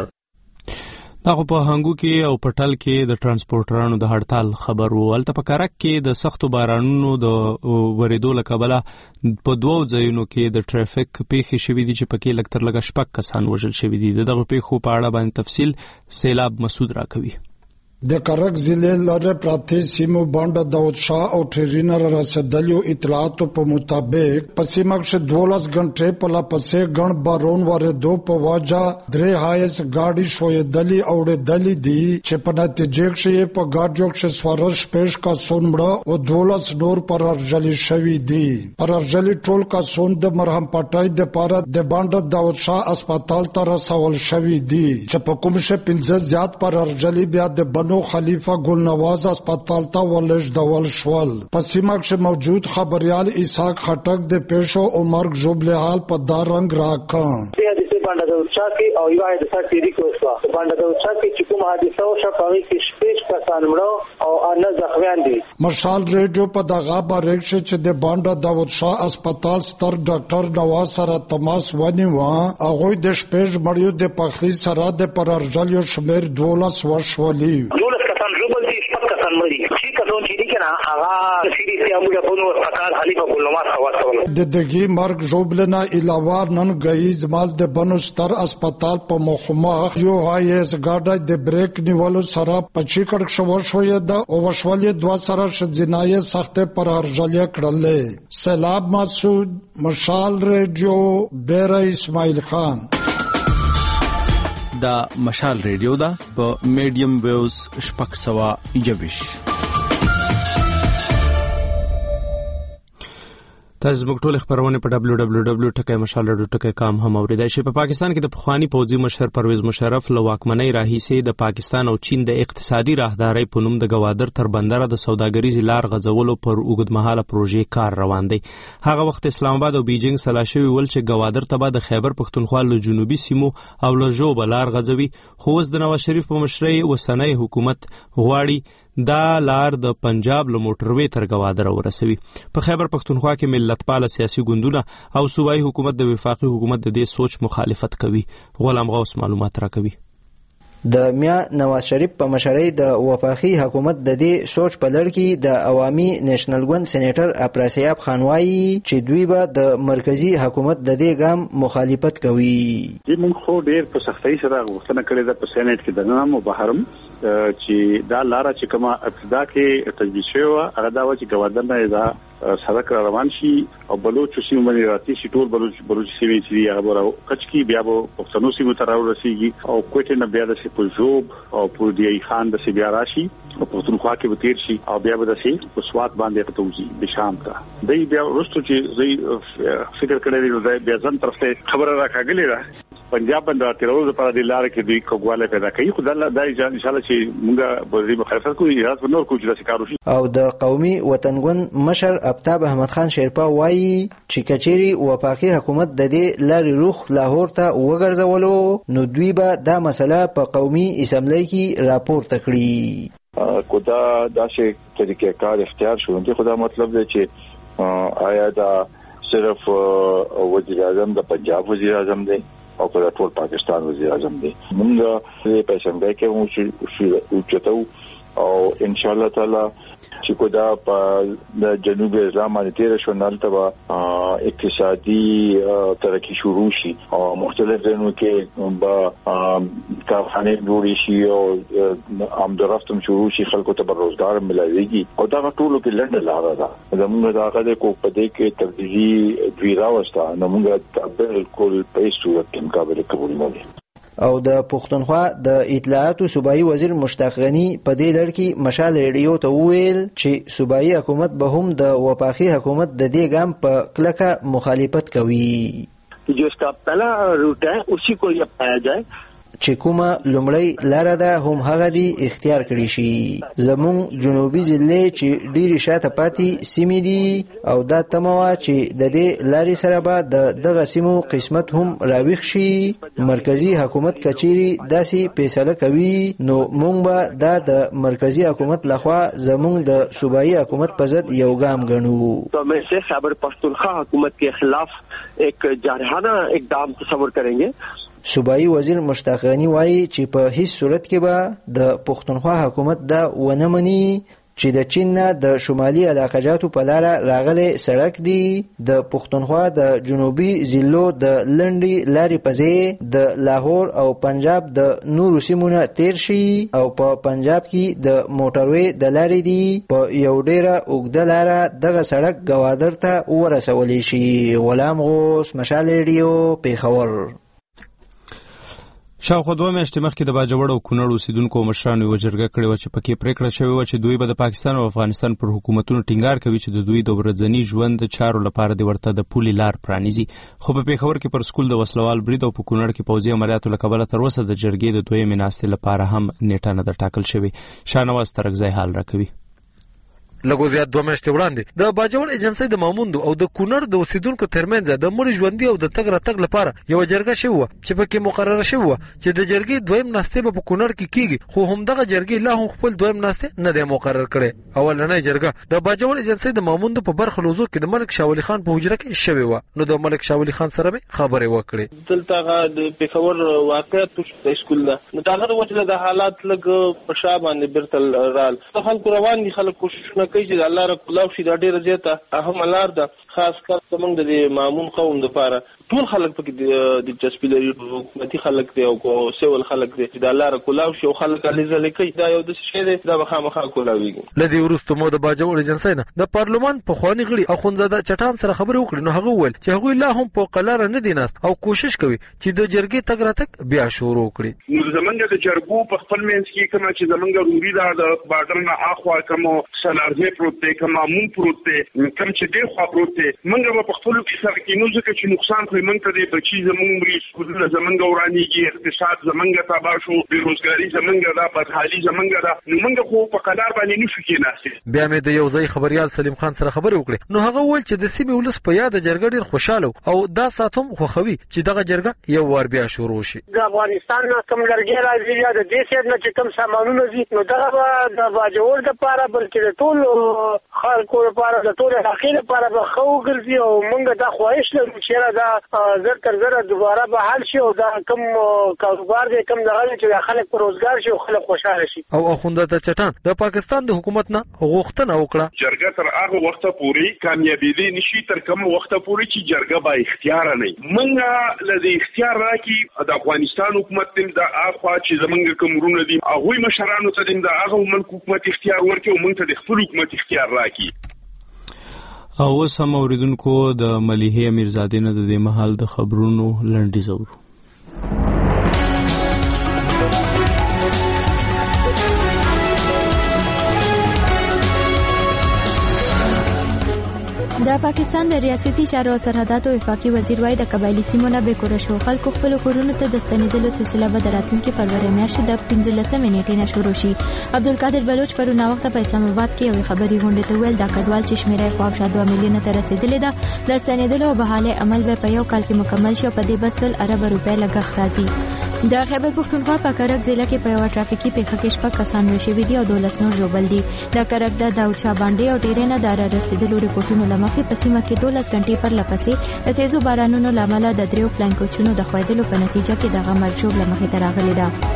دا خو په هنګو کې او پټل کې د ترانسپورټرانو د هړتال خبر وو. هلته په کرک کې د سختو بارانونو د ورېدو له کبله په 2 ځایونو کې د ټرافیک پیښې شوي دي چې پکې لږ تر لږه 6 کسان وژل شوي دي. د دغو پیښو په اړه باندې تفصیل سیلاب مسعود راکوي. د کرک ضلع لره پراته سیمو باندې داود شاه او ټرینر رسیدلیو اطلاعاتو په مطابق په سیمه کې 12 غنټې په لا پسې غن بارون ورېدو په واجه درې هایس گاډي شوې دلی او دلی دي چې په نتیجه کې په گاډیو کې سوارش پېښ کا سونمړه او 12 نور پر ارجلی شوی دي. پر ارجلی ټول کا سون د مرهم پټای د پاره د باندې داود شاه هسپتال ته رسول شوی دي چې په کوم شه 15 زیات پر ارجلی بیا د بنو خلیفہ گلنواز اسپتال ته ولېږدول شول. په سیمه کې موجود خبريال اسحاق خټک د پیښو او مرګ جوړبلحال په دار رنگ راکړ. باندې د اوچاکي او یو د ساتي ریکو شو باندې د اوچاکي چې کوم حادثه او شپږ کې شپږ کسان مړو او ان زخمیان دي. مشال ریډیو په دغه باندې چې د باندې داود شاه اسپتال ستر ډاکټر نواز سره تماس ونیو هغه د شپږ مړیو د پخلی سره د پرارجلیو شمیر 12 وشولي. 12 کسان جوړ دي شپږ کسان مړي چې کسان چې دي کنه هغه سیریس یا موږ په نو اسپتال خلیفہ ګلنواز خواصول. د دغه مرګ جوړبلنه علاوه نن غي زمال د بنو ستر اسپتال په مخمخ یو هایس گاډه د بریک نیولو سره پچی کړک شوې ده او وشولې 2 سره شجنای سخت پر ارجلیه کړلې. سیلاب مسعود مشال ریډیو بیره اسماعیل خان. دا مشال ریډیو دا په میډیم ویوز 621. تاسو موږ ټول خبرونه په www.mashal.com هم اوریدای شئ. په پاکستان کې د پخوانی پوځي مشر پرویز مشرف له واکمنۍ راهیسې د پاکستان او چین د اقتصادي راهدارۍ په نوم د گوادر تر بندره د سوداګریزې لار غځولو پر اوږدمهاله پروژې کار روان دی. هغه وخت اسلام آباد او بیجینګ سلا شوي ول چې گوادر ته به د خیبر پښتونخوا له جنوبي سیمو او له ژوبه لار غځوي، خو اوس د نواز شریف په مشرۍ اوسنی حکومت غواړي دا لار د پنجاب له موټروي تر گوادر ورسوي. په خیبر پښتونخوا کې ملتپاله سیاسي ګوندونه او صوبایي حکومت د وفاقي حکومت د دې سوچ مخالفت کوي. غلام غوث معلومات راکوي. د میا نواز شریف په مشرۍ د وفاقي حکومت د دې سوچ په لړ کې د عوامي نېشنل ګوند سېنیټر افراسیاب خان وایي چې دوی به د مرکزی حکومت د دې ګام مخالفت کوي. موږ خو ډېر په سختۍ سره غوښتنه کړې ده په سېنیټ کې د نام مبهرم چې دا لاره چې کومه ابتدا کې تجویز شوی و هغه دا و چې ګوردن نه دا سړک روان شي او بلوچ سیمه باندې راتي شي ټول بلوچ سیمه چې هغه ورو کچکی بیا به پښتنو سیمه ته راورسیږي او کوټه نه بیا د پوجوب او پور دی خان د سی بیا راشي او پښتونخوا کې به تیر شي او بیا به د سی په سواد باندې راځي د شام ته دی بیا ورستو چې زی فکر کړی دی بیا ځن طرفه خبره راکاګلی را پنجاب باندې تیروز پر د لار کې دوی کوواله پیدا کوي خدای الله دای ان شاء الله چې موږ به مخالفت کوو یا نور کوو چې کارو شي. او د قومي وطنګون مشر ابتاب احمد خان شیرپا وایي چې کچيري وفاقي حکومت د دې لارې روخ لاهور ته وګرځولو نو دوی به دا مسله په قومي اسمبلی کې راپورته کړي. کودا داسې طریقې کار اختیار شو چې خدا مطلب دی چې آیا دا صرف وزیر اعظم د پنجاب وزیر اعظم دی او په ټول پاکستان وزیر اعظم دی. موږ په اسمبلی کې مو چتو او ان شاء الله تعالی چې کودا په د جنوبي اسلام باندې تیر شو نالته اقتصادي ترقی شروع شي او مختلف ځایونو کې با کارخانه جوړ شي او آمدرفتم شروع شي خلکو ته روزګار ملایوي او دا ټول کې لنډه لاره ده. زموږ د هغه کو په دې کې تبدیلی ویرا وستا نو موږ بالکل په صورت کې مقابله قبول نه دي. او د پښتونخوا د اطلاعاتو صوبایي وزیر مشتاق غنی په دې لړ کې مشال ریډیو ته وویل چې صوبایي حکومت به هم د وفاقي حکومت د دې ګام په کلکه مخالفت کوي. جو اس کا پہلا روٹ ہے اسی کو یہ اپنایا جائے چې کومه لومړی لاره ده هم هغه دی اختیار کړی شي. زموږ جنوبي ضلع چې ډیری شاته پاتې سیمې دي او دا تموا چې د دې لارې سره به دغه سیمو قسمت هم راویښ شي. مرکزی حکومت کچيري داسې فیصله کوي نو موږ به دا د مرکزی حکومت لخوا زموږ د صوبایي حکومت په ضد یو ګام ګڼو. تو میں سے خیبر پختونخوا حکومت کے خلاف ایک جارحانہ اقدام تصور کریں گے. صوبایي وزیر مشتاق غنی وایي چې په هیڅ صورت کې به د پښتونخوا حکومت دا ونه مني چې د چین نه د شمالي علاقه جاتو په لاره راغلي سړک دی د پښتونخوا د جنوبي ضلعو د لنډي لارې په ځای د لاهور او پنجاب د نورو سیمونه تیر شي او په پنجاب کې د موټروي د لارې دی په یو ډیره اوږده لاره دغه سړک ګوادر ته ورسولی شي. غلام غوث، مشال ریډیو، پیښور. شاوخوا 2 میاشتې مخکې د باجوړ او کونړ اوسیدونکو مشرانو یوه جرګه کړې وه چې پکې پریکړه شوې وه چې دوی به د پاکستان او افغانستان پر حکومتونو ټینګار کوي چې د دوی د ورځني ژوند چارو لپاره د ورته د پولې لار پرانیزي. خو په پیښور کې پر سکول د وسلوال برید او په کونړ کې پوځي عملیاتو له کبله تر اوسه د جرګې د دویمې ناستې لپاره هم نیټه نه ده ټاکل شوې. شاهنواز ترکزی حال راکوي. لږ زیات 2 میاشتې وړاندې د باجوړ ایجنسۍ د ماموندو او د کونړ د اوسیدونکو ترمنځ د مړي ژوندي او د تګ راتګ لپاره یو جرګه شوې وه چې پکې مقرره شوې وه چې د جرګې دویم ناستې به په کونړ کې کیږي. خو همدغه جرګې لا هم خپل دویم ناستې نه دی مقرر کړی. اولنۍ جرګه د باجوړ ایجنسۍ د ماموندو په برخه لوزو کې د ملک شاه ولي خان په حجره کې شوې وه. نو د ملک شاه ولي خان سره مې خبرې وکړې. دلته د پیښور واقعیت په سکول ده نو دا غره وجه د حالات لګ په شا باندې برتل رال خلک روان دي. خلک کوشش نه کوي چې الله رب لاو شي دا ډیره زیاته اهم لار ده خاص کر زمونږ د مامون قوم لپاره. ټول خلک پکې د دلچسپي لري، حکومتي خلک دی او سیول خلک دی چې دا لار کولاو شي او خلک الیزل کوي. دا یو د شی دی دا خامخا کولاویږي. لدی ورستو مو د باجوړ ایجنسۍ نه د پارلمان په خواني غړي اخونزاده چټان سره خبرې وکړې. نو هغه وویل چې هغوی لا هم په قلاره نه دي ناست او کوشش کوي چې د جرګې تګ راتګ بیا شروع کړي. نو زمونږ د جرګو په خپل منځ کې کومه چې زمونږ روري دا د بارډر نه اخوا کومو سلارځې پروت دی کومه مون پروت دی کوم چې دی خو پروت دی موږ په خپل کې سره کې نو ځکه چې نقصان خو موږ ته دی بچي زمونږ مري سکولونه زمونږ ورانیږي اقتصاد زمونږ تباه شو بیروزګاري زمونږ دا بدحالي زمونږ دا نو موږ خو په قلار باندې نشو کېناستې. بیا مې د یو ځای خبريال سلیم خان سره خبرې وکړې. نو هغه وویل چې د سیمې ولس په یاد جرګه ډېر خوشاله او دا ساتم خوښوي چې دغه جرګه یو وار بیا شروع شي. د افغانستان نه کوم لرګي راځي یا د دې سیټ نه چې کوم سامانونه دي نو دغه د باجوړ لپاره بلکې د ټول خلکو لپاره د ټول علاقې لپاره به خو ګرځي او موږ دا خواهش لرو چې دا زر تر زر دوباره به حل شي او دا کم کاروبار دی کم دغه چې خلک په روزګار شي او خلک خوشاله شي. او اخوندته چټان د پاکستان د حکومت نه غوښتنه وکړه جرګه تر هغه وخته پورې کامیابی نشي تر کوم وخته پورې چې جرګه با اختیار نه منګه لدی اختیار راکې د افغانستان حکومت تم د اخوا چې زمونږ کومرونه دي هغه مشرانو ته د هغه ملک حکومت اختیار ورکړي او موږ ته د خپل حکومت اختیار راکې. او سم اوریدونکو د ملیحه امیرزادې نه د دې مهال د خبرونو لنډیز اورو. د پاکستان د ریاستي چارو او سرحداتو وفاقي وزیر وايي د قبایلی سیمو نه به کور شو خلکو خپل کورونو ته د ستنېدلو سلسله به د راتلونکي فروری میاشتې د 15 نیټې نه شروع شي. عبدالقادر بلوچ پرونه وخت په اسلام آباد کې یو خبري غونډه ته ویل دا کډوال چې شمیره خو شاید 2 میلیون ته رسیدلې ده د ستنېدلو او بحاله عمل به په یو کال کې مکمل شي او په دې بسل ارب روپے لګښت راځي. د خیبر پختونخوا په کرک ضلع کې په یو ټرافیکي پیښه کې شپږ کسان رشوي دي او 12 نور ژوبل دي. د کرک د داود شاه باندې او ډیرې نه دار رسیدلو ریپورتونو لمخې په سیمه کې 12 غنټې پر لپسې د تیزو بارانونو لامل د دریو فلانکوچونو د خویدلو په نتیجه کې د غمرجوب لمخې تراغلي ده.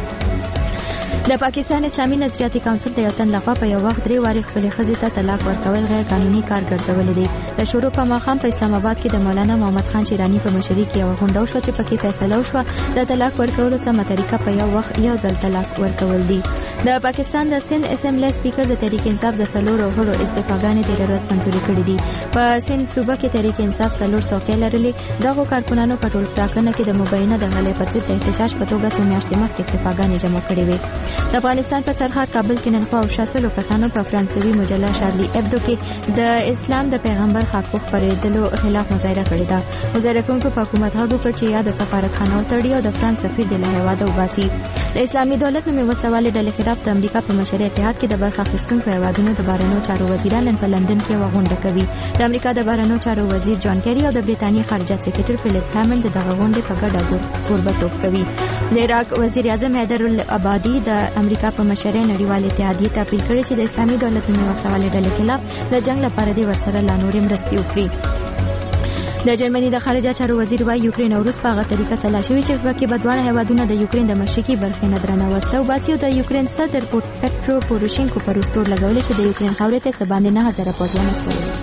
د پاکستان اسلامي نظریاتي کونسل د یو تن لخوا په یو وخت 3 واري خپل ښځې ته طلاق ورکول غیر قانوني کار ګرځولې دي. د شروع په ماښام په اسلام آباد کې د مولانا محمد خان شیرانی په مشرۍ کې یو غونډه وشوه چې پکې فیصله وشوه د طلاق ورکولو سمه طریقه په یو وخت یو ځل طلاق ورکول دي. د پاکستان د سند اسمبلی سپیکر د تحریک انصاف د سلور غړو استعفاګانې د ورځ منځوري کړې دي. په سند صوبه کې تحریک انصاف سلور څوکۍ لرلې. دغه کارکونانو په ټول ټاکنه کې د مبینه د غلې پر ضد د احتجاج په توګه څو میاشتې مخکې استعفاګانې جمع کړې وې. د افغانستان په سرحد کابل کې نن خوا او شاسلو کسانو په فرانسوي مجله شارلی ابدو کې د اسلام د پیغمبر خاکو خبرېدلو خلاف مظاهره کړې ده. مظاهره کوونکو په حکومت هغه پر چې یا د سفارتخانه تړي او د فرانس سفیر د لهواده وباسي. د اسلامي دولت نومي وسوالې ډلې خلاف د امریکا په مشرۍ اتحاد کې د برخه اخیستونکو هیوادونو د بهرنیو چارو وزیران نن په لندن کې یوه غونډه کوي. د امریکا د بهرنیو چارو وزیر جان کیری او د برېټانیا خارجه سکرټر فلیپ هامند دغه غونډې په ګډه کوربتوب کوي. د عراق وزیر اعظم حیدر العبادي د امریکا په مشرۍ نړیوال اتحادیې ته اپیل کړی چې د اسلامي دولت نومي وسوالې ډلې خلاف د جنگ لپاره دې ورسره لا نورې مرستې وکړي. د جرمني د خارجه چارو وزیر وايي یوکرين او روس په هغه طریقه سلا شوی چې پکې بدوانه هیوادونه د یوکرين د مشرقي برخې نه درنه وسلو باسي او د یوکرين صدر پټرو پوروشینکو پر استور لګولې چې د یوکرين خاورې ته سباندې 9000 پوځیان استول.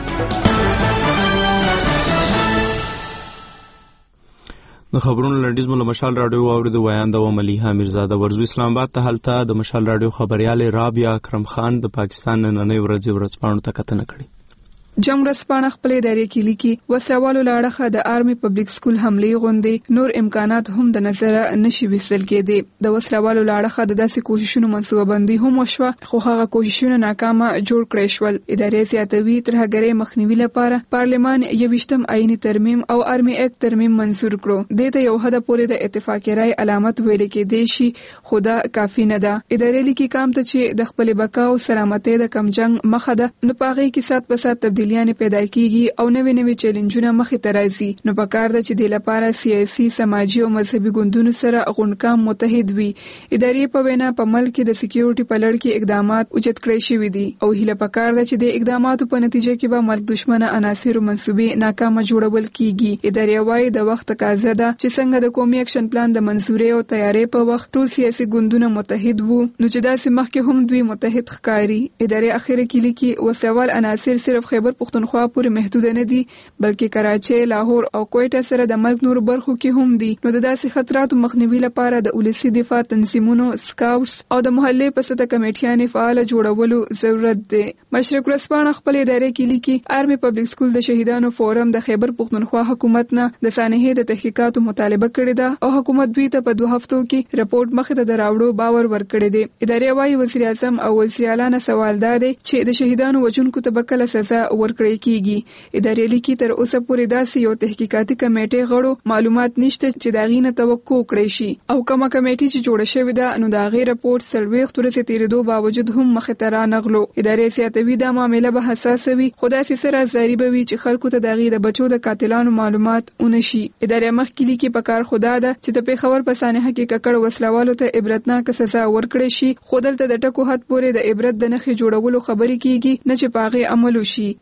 د خبرونو لنډیز مو له مشال راډیو واورید ویان د ملیحه امیرزاده ورزو اسلام آباد ته هلته د مشال راډیو خبريال رابعه اکرم خان د پاکستان نننۍ ورځپاڼو ته کتنه کړې. جنگ ورځپاڼه خپل ادارې کې لیکي وسوالو لاړه د آرمي پبلک سکول حمله غونډې نور امکانات هم د نظر نشي وسل کېدي. د وسوالو لاړه د داسې کوششونو منصوبه بندي هم وشوه خو هغه کوششونه ناکامه جوړ کړې شول. ادارې زیاتوي ترهګرۍ مخنیوي لپاره پارلمان 21م آئینی ترمیم او آرمي اکټ ترمیم منزور کړو. د ته یو حد پورې د اتفاقی رائے علامت ویل کېدی شي خو دا کافي نه ده. ادارې لیکي کام ته چې د خپل بقا او سلامتۍ د کم جنگ مخه ده نو پاغي کې سات په سات تبدیلیاں پیدا کیږي او نوې چیلنجونه مخې ته راځي. نو پکار ده چې د لپاره سیاسي سماجی او مذهبي ګوندونو سره غونډکام متحد وي. ادارې په وینا په ملک کې د سکیورټي په لړ کې اقدامات اوچت کړی شوي دي او هله پکار ده چې د اقداماتو په نتیجه کې به ملک دشمنه عناصر او منسوبې ناکامه جوړول کیږي. ادارې وايي د وخت تقاضا ده چې څنګه د قومي اکشن پلان د منزوري او تیاری په وخت ټول سیاسي ګوندونه متحد وو نو چې داسې مخکې هم دوی متحد ښکاري. ادارې اخیره کې لیکي وسوال عناصر صرف خیبر پختونخوا پورې محدود نه دي بلکې کراچۍ، لاهور او کوټه سره د ملک نور برخو کې هم دي. نو د داسې خطراتو مخنیوي لپاره د ولسی دفاع تنظیمونو، سکاوټس او د محلي په سطح کمیټیانې فعال جوړولو ضرورت دی. مشرق ورځپاڼه خپل ادارې کې لیکي آرمي پبلک سکول د شهیدانو فورم د خیبر پختونخوا حکومت نه د سانحې د تحقیقاتو مطالبه کړې ده او حکومت دوی ته په 2 هفتو کې رپورټ مخې ته دراوړو باور ورکړی دی. ادارې وايي وزیر اعظم او وزیر اعلی نه سوال ده چې د شهیدانو وجونکو ته به کله سزا ورکړي کیږي. ادارې لیکي تر اوسه پورې داسې یو تحقیقاتي کمیټې غړو معلومات نشته چې دا غینه توقع کړی شي او کومه کمیټې چې جوړه شوې ده نو دا غیر رپورټ سلويخت ورځې تیریدو باوجود هم مخ ته را نغلو. ادارې سیاتوي دا معاملې به حساسه وي خو داسې سره ظاهري به وي چې خلکو ته دا غیر بچو د قاتلانو معلومات ونشي. ادارې مخکې لیکي په کار خدا ده چې د پیښور په سانحه کې ککړ وسلوالو ته عبرتناک سزا ورکړي شي خو دلته د ټکو حد پورې د عبرت د نخې جوړولو خبرې کیږي نه چې پاغه عمل وشي.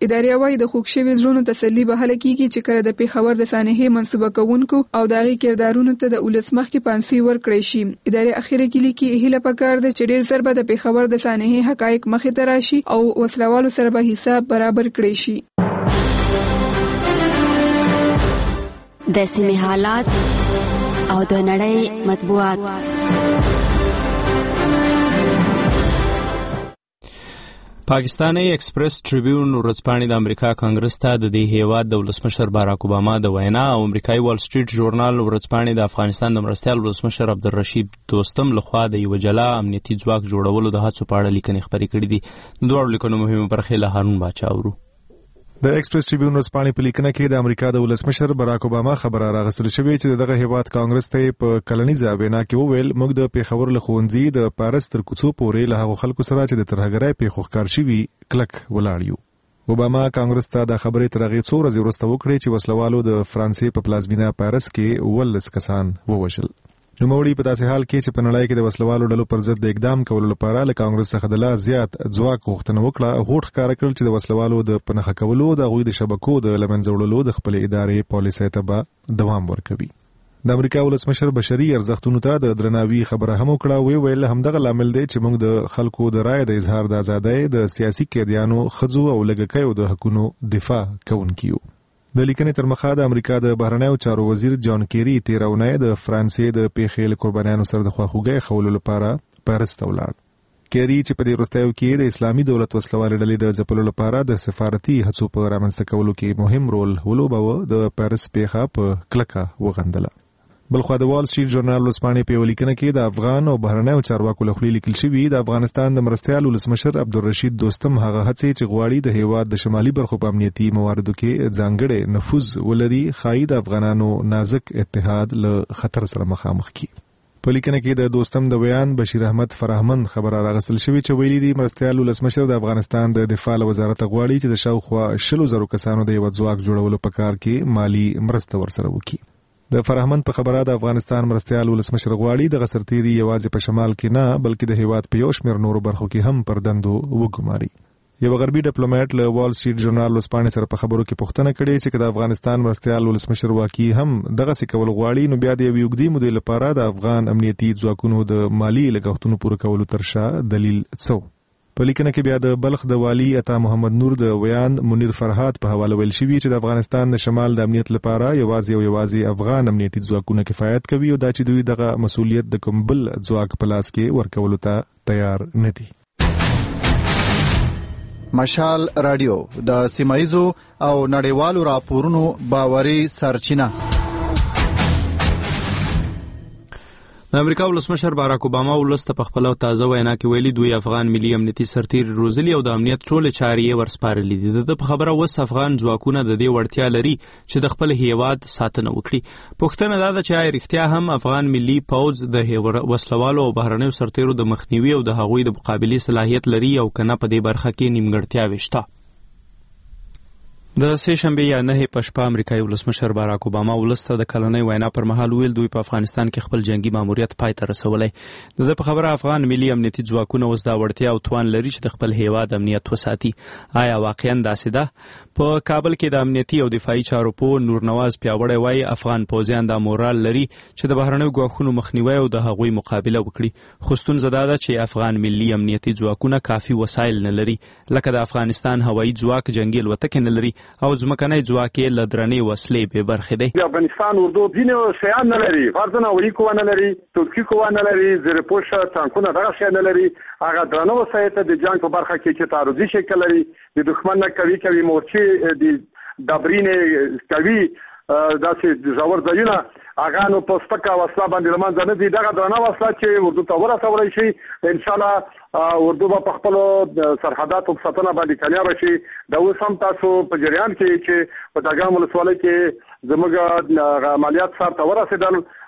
ادارې وايي د خوږ شوي زړونو تسلي به هله کیږي چې کله د پیښور د سانحې منصوبه کوونکو او د هغې کردارونو ته د ولس مخکې پانسي ورکړی شي. ادارې اخیره کې لیکي هیله پکار ده چې ډېر ژر به د پیښور د سانحې حقایق مخې ته راشي او وسلوالو سره به حساب برابر کړی شي. د سیمې حالات او د نړۍ مطبوعات. پاکستاني ایکسپریس ټریبیون ورځپاڼې د امریکا کانګرس ته د دې هیواد د ولسمشر باراک اوباما د وینا او امریکایي وال سټریټ ژورنال ورځپاڼې د افغانستان د مرستیال ولسمشر عبدالرشید دوستم لخوا د یو جلا امنیتي ځواک جوړولو د هڅو په اړه لیکنې خپرې کړې دي. د دوه لیکنو مهمه برخه له هارون باچا اورو. د ایکسپریس ټریبیون ورځپاڼې په لیکنه کې د امریکا د ولسمشر باراک اوباما خبره راغستل شوې چې دغه هیواد کانګرس ته په کلنیزه وینا کې وویل موږ د پیښور له ښوونځي د پارس تر کوڅو پورې له هغو خلکو سره چې د ترهګرۍ پیښو ښکار شوي کلک ولاړ یو. اوباما کانګرس ته د خبرې تر هغې څو ورځې وروسته وکړې چې وسلوالو د فرانسې په پلازمینه پارس کې 19 کسان ووژل. نوموړي په داسې حال کې چې په نړۍ کې د وسلوالو ډلو پر ضد د اقدام کولو لپاره له کانګرس څخه د لا زیات ځواک غوښتنه وکړه، هوډ ښکاره کړل چې د وسلوالو د پنهخه کولو د هغوی د شبکو د له منځه وړلو د خپلې ادارې پالیسۍ ته به دوام ورکوي. د امریکا ولسمشر بشري ارزښتونو ته د درناوي خبره هم وکړه. ویل همدغه لامل دی چې موږ د خلکو د رایې د اظهار د ازادۍ، د سیاسي قیدیانو، ښځو او لږکیو د حقونو دفاع کوونکي یو. د لیکنې تر مخه د امریکا د بهرنیو چارو وزیر جان کیری تېره اونۍ د فرانسې د پیښې له قربانیانو سره د خواخوږۍ ښولو لپاره پاریس ته ولاړ. کیری چې په دې وروستیو کې د اسلامي دولت وسلوالې ډلې د ځپلو لپاره د سفارتي هڅو په رامنځته کولو کې مهم رول ولوباوه، د پاریس پیښه په کلکه وغندله. بلخوا د وال سټریټ ژورنال ورځپاڼې په یوه لیکنه کې د افغان او بهرنیو چارواکو له خولې لیکل شوي د افغانستان د مرستیال ولسمشر عبدالرشید دوستم هغه هڅې چې غواړي د هیواد د شمالي برخو په امنیتي مواردو کې ځانګړی نفوذ ولري ښایي د افغانانو نازک اتحاد له خطر سره مخامخ کړي. په لیکنه کې د دوستم د بیان بشیر احمد فرهمند خبره راغستل شوې چې ویلي دي مرستیال ولسمشر د افغانستان د دفاع له وزارت غواړي چې د شاوخوا 100,000 کسانو د یو ځواک جوړولو په کار کې مالی مرسته ورسره وکړي. د فرهمند په خبره د افغانستان مرستیال ولسمشر غواړي د غسرتيري یوازې په شمال کې نه بلکې د هیواد په یو شمېر نورو برخو کې هم پر دندو وګماري. یو غربي ډیپلوماټ له وال سټریټ ژورنال ورځپاڼې سره په خبرو کې پوښتنه کړې چې د افغانستان مرستیال ولسمشر واقعي هم دغه څه کول غواړي نو بیا د یو اوږدې مودې لپاره د افغان امنیتي ځواکونو د مالی لګښتونو پوره کولو تر شا دلیل څه. په لیکنه کې بیا د بلخ د والی عطا محمد نور د ویان منیر فرهاد په حواله ویل شوی چې د افغانستان د شمال د امنیت لپاره یوازې افغان امنیتي ځواکونه کفایت کوي او دا چې دوی دغه مسؤلیت د کوم بل ځواک په لاس کې ورکولو ته تیار نه دي. مشال رادیو د سیمایزو او نړیوالو راپورونو باوري سرچینه. د امریکا ولسمشر باراک اوباما ولسته په خپل تازه وینا کې ویلي دوی افغان ملي امنیتي سرتیر روزلي او د امنیت ټول چارې ورسپارلې دي. د په خبره وس افغان ځواکونه د دې وړتیا لري چې د خپل هیواد ساتنه وکړي. پوښتنه دا ده چې آیا رښتیا هم افغان ملي پوځ د وسلوالو او بهرنیو سرتیرو د مخنیوي او د هغوی د مقابلې صلاحیت لري او کنه په دې برخه کې نیمګړتیاوې شته؟ د سه شنبه یا نه په شپه امریکایي ولسمشر باراک اوباما ولسته د کلنۍ وینا پر مهال ویل دوی په افغانستان کې خپل جنگي ماموریت پای ته رسولی. د په خبره افغان ملي امنیتي ځواکونه اوس دا وړتیا او توان لري چې د خپل هیواد امنیت وساتي. آیا واقعا داسې ده؟ په کابل کې د امنیتي او دفاعي چارو په نورنواز پیاوړی وایي افغان پوځیان دا مورال لري چې د بهرنیو ګواښونو مخنیوي او د هغوی مقابله وکړي. خو ستونزه دا ده چې افغان ملي امنیتي ځواکونه کافي وسایل نه لري، لکه د افغانستان هوایي ځواک جنگي الوتکې نه لري او ځمکنی ځواک یې له درنې وسلې بې برخې دی. د افغانستان اردو ځینې شیان نه لري، فرضاً هوایي قوه نه لري، توپچي قوه نه لري، زیرپوشه ټانکونه دغه شی نه لري. هغه درنه وسایل د جنګ په برخه کې چې تعرضي شکل لري، د دښمن نه کوي مورچې د ډبرینې کوي داسې ژور ځایونه هغه نو په سپکه وسله باندې لمنځه نه ځي. دغه درنه وسله چې اردو ته ورسولی شي انشاءالله اردو به په خپلو سرحداتو په ساتنه باندې کامیابه شي. د اوس هم تاسو په جریان کې چې په دګام ولسوالۍ کې زموږ عملیات سر ته ورسېدل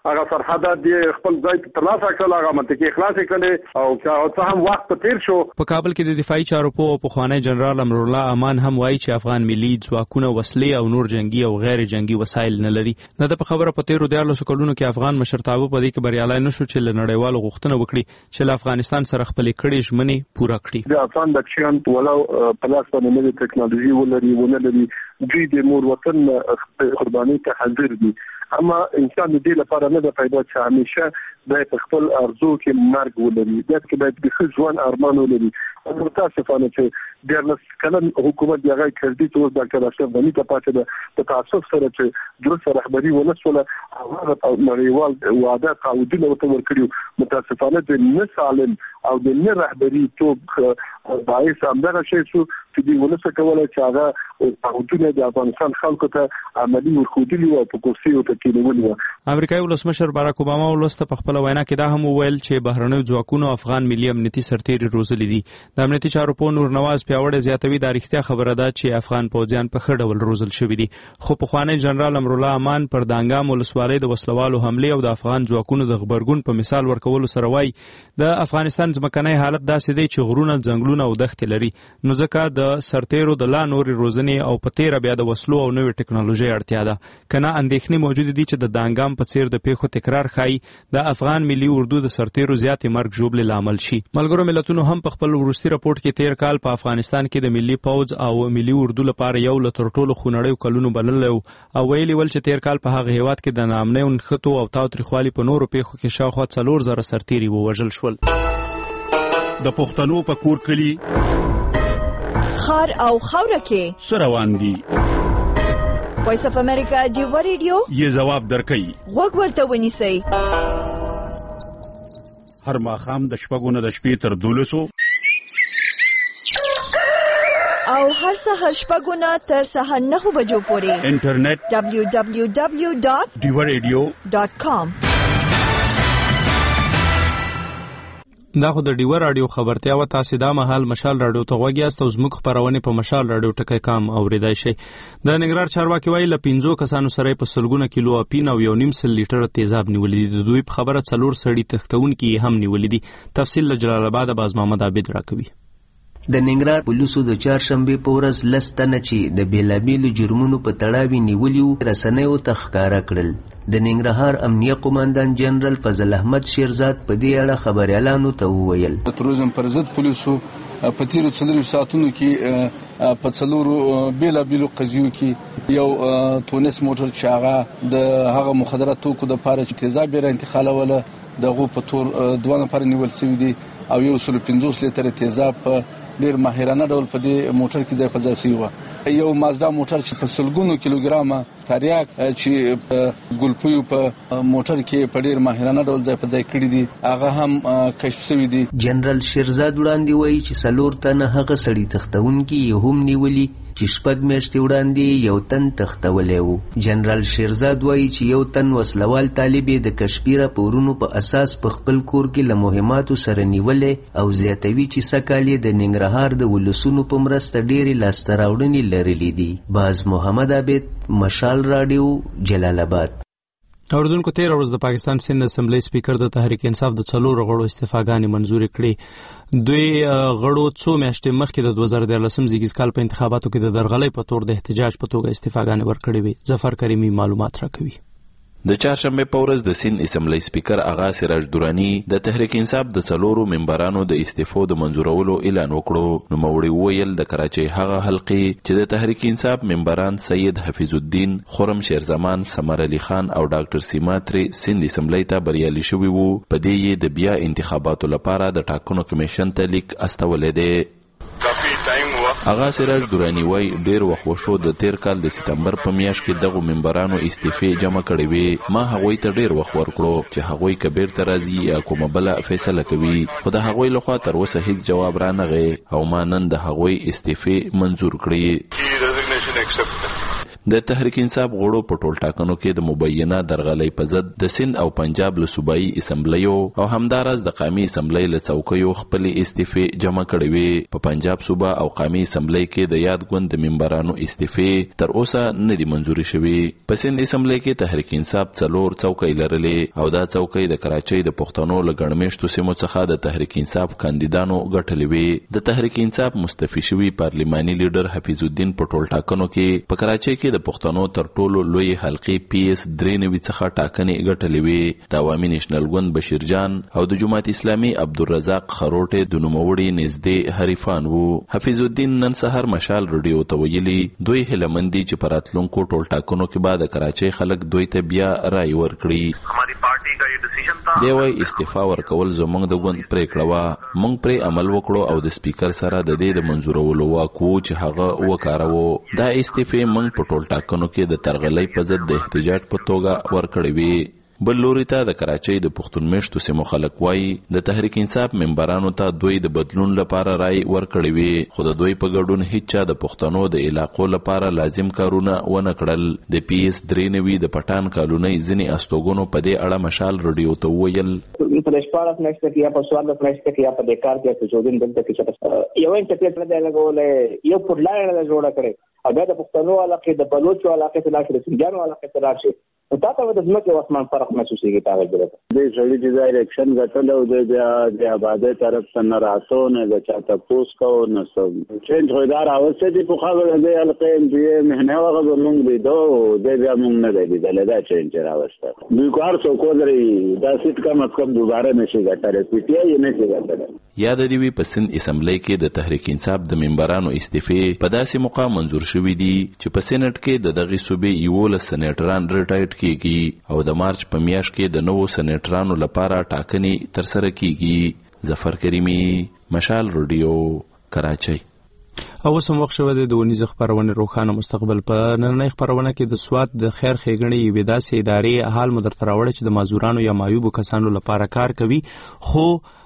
هغه سرحدات دی خپل ځای ته ترلاسه کړل، هغه منطقې خلاص کړل او څه هم وخت تیر شو. په کابل کې د دفاعي چارو په پخوانی جنرال امرالله امان هم وایي چې افغان ملي ځواکونه وسلې او نور جنگي او غیر جنگي وسایل نه لري. نه د خبره په 13 کلونو کې افغان مشرتابه په دې کې بریالي نشو چې له نړیوالو غوښتنه وکړي چې له افغانستان سره خپل کړي ژمنې پوره کړي. د افغان بچیان ولو په لاس باندې نوې ټکنالوژي ولري ونه لري، دوی د مور وطن قرباني ته حاضر دي، اما انسان دې لپاره نه د پیدا چې همیشه د خپل ارزو کې مرګ ولري، دا کې باید د ځوان ارمان ولري. متاسفانه چې د کلن حکومت دغه کړدي ته ډاکټر اشرف غنی ته پاتې ده په تاسف سره چې درسته رهبری ونسوله هغه نړیوال وعده قاعده ورته ورکړي. متاسفانه د نسالم او د نه رهبری توګه باعث همدغه شی شو چې دی ولسه کوله چې هغه قاعده د افغانستان خلکو ته عملی ورخودلی او په کوسي او تکینولي و. امریکایي ولسمشر باراک اوباما ولسته په خپل وینا کې دا هم وویل چې بهرنیو ځواکونو افغان ملي امنیتي سرتیري روزلي دي. د امنیتي چارو په نور نواز پیاوړی زیاتوي دا رښتیا خبره ده چې افغان پوځیان په ښه ډول روزل شوي دي، خو پخوانی جنرال امرالله امان پر دانګام ولسوالۍ د وسلوالو حملې او د افغان ځواکونو د غبرګون په مثال ورکولو سره وایي د افغانستان ځمکنی حالت داسې دی چې غرونه، ځنګلونه او دښتې لري، نو ځکه د سرتیرو د لا نورې روزنې او په تیره بیا د وسلو او نوې ټکنالوژۍ اړتیا ده. کنه اندېښنې موجود دي چې د دانګام په څیر د پیښو تکرار ښایي د افغان ملي اردو د سرتیرو زیاتې مرګ ژوبلې لامل شي. ملګرو ملتونو هم په خپل وروستي راپورټ کې تیر کال په افغانستان کې د ملي پوځ او ملي اردو لپاره یو له تر ټولو خونړیو کلونو بللی او ویلي ول چې تیر کال په هغه هیواد کې د ناامنۍ او نښتو او تاوتریخوالي په نورو پیښو کې شاوخوا 4000 سرتیري ووژل شول. د پښتنو په کور کلي خار او خاوره کې څه روان دي؟ وایس اف امریکا ډیو ریډیو یې ځواب درکوي. غوږ ورته ونیسئ. هر ماښام د شپږو نه د شپې تر 12 او هر سهار شپږو نه تر سهار 9 بجو پورې انټرنیټ www.diwaradio.com. دا خو د ډیوه رادیو خبرتیا و. تاسو دا مهال مشال رادیو ته غوږی یاست او زموږ خبرونه په مشال رادیو ټکی کام اوریدای شئ. د ننګرهار چارواکي وایي له 15 کسانو سره په سلګونه کیلو اپین او 1.5 لیټر تیزاب نیولې دي. د دوی په خبره 4 سړي تختونکي هم نیولې دي. تفصیل له جلال آباد باز محمد عابد راکوي. د ننګرهار پولیسو د چهارشنبې په ورځ 10 تنه چې د بیلابیلو جرمونو په تړاو نیولي وو رسنیو ته ښکاره کړل. د ننګرهار امنیه قوماندان جنرال فضل احمد شیرزاد په دې اړه خبريالانو ته وویل د تروریزم پر ضد پولیسو په تیرو 4 ساعتونو کې په څلورو بیلابیلو قضیو کې یو تونس موټر چې هغه د هغه مخدرات توکو د لپاره چې تیزاب یې انتقالوله دغه په تور 2 نفر نیول شوی دي او 150 لیټر تیزاب ډیر ماهرانه ډول په دې موټر کې ځای په ځای شوی و. یو مازدا موټر چې په سلګونو کیلوګرام تریاک چې په ګلپیو په موټر کې په ډیر ماهرانه ډول ځای په ځای کړی دي هغه هم کشف شوی دي. جنرال شیرزاد وړاندې وایي چې 4 تنه هغه سړي تختونکي هم نیولي چې 6 میاشتې وړاندې یو تن تختولی و. جنرال شیرزاد وایي چې یو تن وسلوال طالب د کشفي راپورونو په اساس په خپل کور کې له مهماتو سره نیولی او زیاتوي چې سږکال یې د ننګرهار د ولسونو په مرسته ډېرې لاسته راوړنې لرلې دي. باز محمد عابد، مشال راډیو، جلال آباد. اوردونکو 13 ورځ د پاکستان سند اسمبلی سپیکر د تحریک انصاف د 4 غړو استعفاګانې منزور کړې. دوی غړو څو میاشتې مخکې د 2013 زیږیز کال په انتخاباتو کې د درغلۍ په تور د احتجاج په توګه استعفاګانې ورکړې وي. ظفر کریمی معلومات راکوي. د چهارشنبه په ورځ د سند اسمبلی سپیکر آغا سراج دورانی د تحریک انصاف د 4 ممبرانو د استعفو د منزورولو اعلان وکړو. نو موري ویل د کراچۍ هغه حلقې چې د تحریک انصاف ممبران سید حفیظ الدین، خرم شیرزمان، سمر علي خان او ډاکټر سیما تری سند اسمبلی ته بریالي شوي وو. په دې یې د بیا انتخاباتو لپاره د ټاکنو کمیشن ته لیک استولې دی. آغا سراج دورانی وای ډیر وخت وشو د تیر کال د سپتمبر په میاشت کې دغه ممبرانو استعفې جمع کړې وي. ما هغوی ته ډیر وخت ورکړو چې هغوی کبیر ته راځي یا کومه بل فیصله کوي، خو د هغوی لخوا تر اوسه هیڅ جواب را نغی او ما نن د هغوی استعفې منزور کړې. د تحریک انصاف غړو په ټول ټاکنو کې د مبینه درغلۍ په ضد د سند او پنجاب له صوبایي اسمبلیو او همدارس د قومي اسمبلی له څوکیو خپل استعفې جمع کړې وي. په پنجاب صوبه او قومي اسمبلی کې د یاد ګوند د ممبرانو استعفې تر اوسه نه دي منزوري شوې. په سند اسمبلی کې تحریک انصاف 4 څوکۍ لرلې او دا څوکۍ د کراچۍ د پښتنو له ګڼمېشتو سیمو څخه د تحریک انصاف کاندیدانو ګټلې وي. د تحریک انصاف مستعفي شوي پارلماني لیډر حفیظ الدین په ټول ټاکنو کې په کراچۍ کې د پښتنو تر ټولو لوی حلقې PS 93 څخه ټاکنې ګټلې وي. د عوامي نېشنل ګوند بشیر جان او د جماعت اسلامي عبدالرزاق خروټې د نوموړي نږدې حریفان وو. حفیظ الدین نن سهار مشال رادیو ته ویلي دوی هیلهمندي چې په راتلونکو ټول ټاکنو کې به د کراچۍ خلک دوی ته بیا رای ورکړي. دی وايي استعفا ورکول زموږ د ګوند پریکړه وه، موږ پرې عمل وکړو او د سپیکر سره د دې د منظورولو واک وو چې هغه وکاروو. دا استعفې موږ په ټول ټاکنو کې د ترغلۍ په ضد د احتجاج په توګه ورکړې وي. بل لوري ته د کراچۍ د پښتون میشتو سیمو خلک وایي د تحریک انصاف ممبرانو ته دوی د بدلون لپاره رای ورکړی وي، خو د دوی په ګډون هیڅ چا د پښتنو د علاقو لپاره لازم کارونه ونه کړل. د PS 93 د پټان کالونۍ ځینې استوګنو په دې اړه مشال رادیو ته وویل په شپاره نشته کې یا په سوال نشته کې یا په بیکار کې په جوړین دلته کې یو انټرپریټر دی لګولې یو په لاره له جوړه کړي هغه د پښتنو علاقې د بلوچو علاقې ته لاړ شي، سنجانو علاقې ته لاړ شي. تا ته د ځمکې واسمان فرق محسوسېږي. تا غږ دې سړي چې دا الیکشن ګټل او د آبادۍ طرف ته نه راتو نه د چا تپوس کو نه څه چینج خو دا راوسته دي په خبره دی القیم دی مهنه هغه زمونږ دی دو دی بیا مونږ نه دی لیدلی دا چینج راوسته دوی کار څوک ولري دا سیټ کم از کم دوباره نشي ګټلی PTI یې نشي ګټلی. یاد دی وی په سند اسمبلی کې د تحریک انصاف د ممبرانو استعفې په داسې موقع منظور شوې دي چې په سېنات کې د دغه صوبې 11 سېنیټران ریټایرډ کیږي او د مارچ په میاشت کې د نوو سېنیټرانو لپاره ټاکنې ترسره کیږي. ظفر کریمی، مشال رادیو، کراچۍ. او سم وخت شوه د ونیز خبرونه روخانه مستقبل. په نننۍ خبرونه کې د سواد د خیر ښېګڼې یوې داسې ادارې حال مو درته راوړی چې د معذورانو یا معیوبو کسانو لپاره کار کوي، خو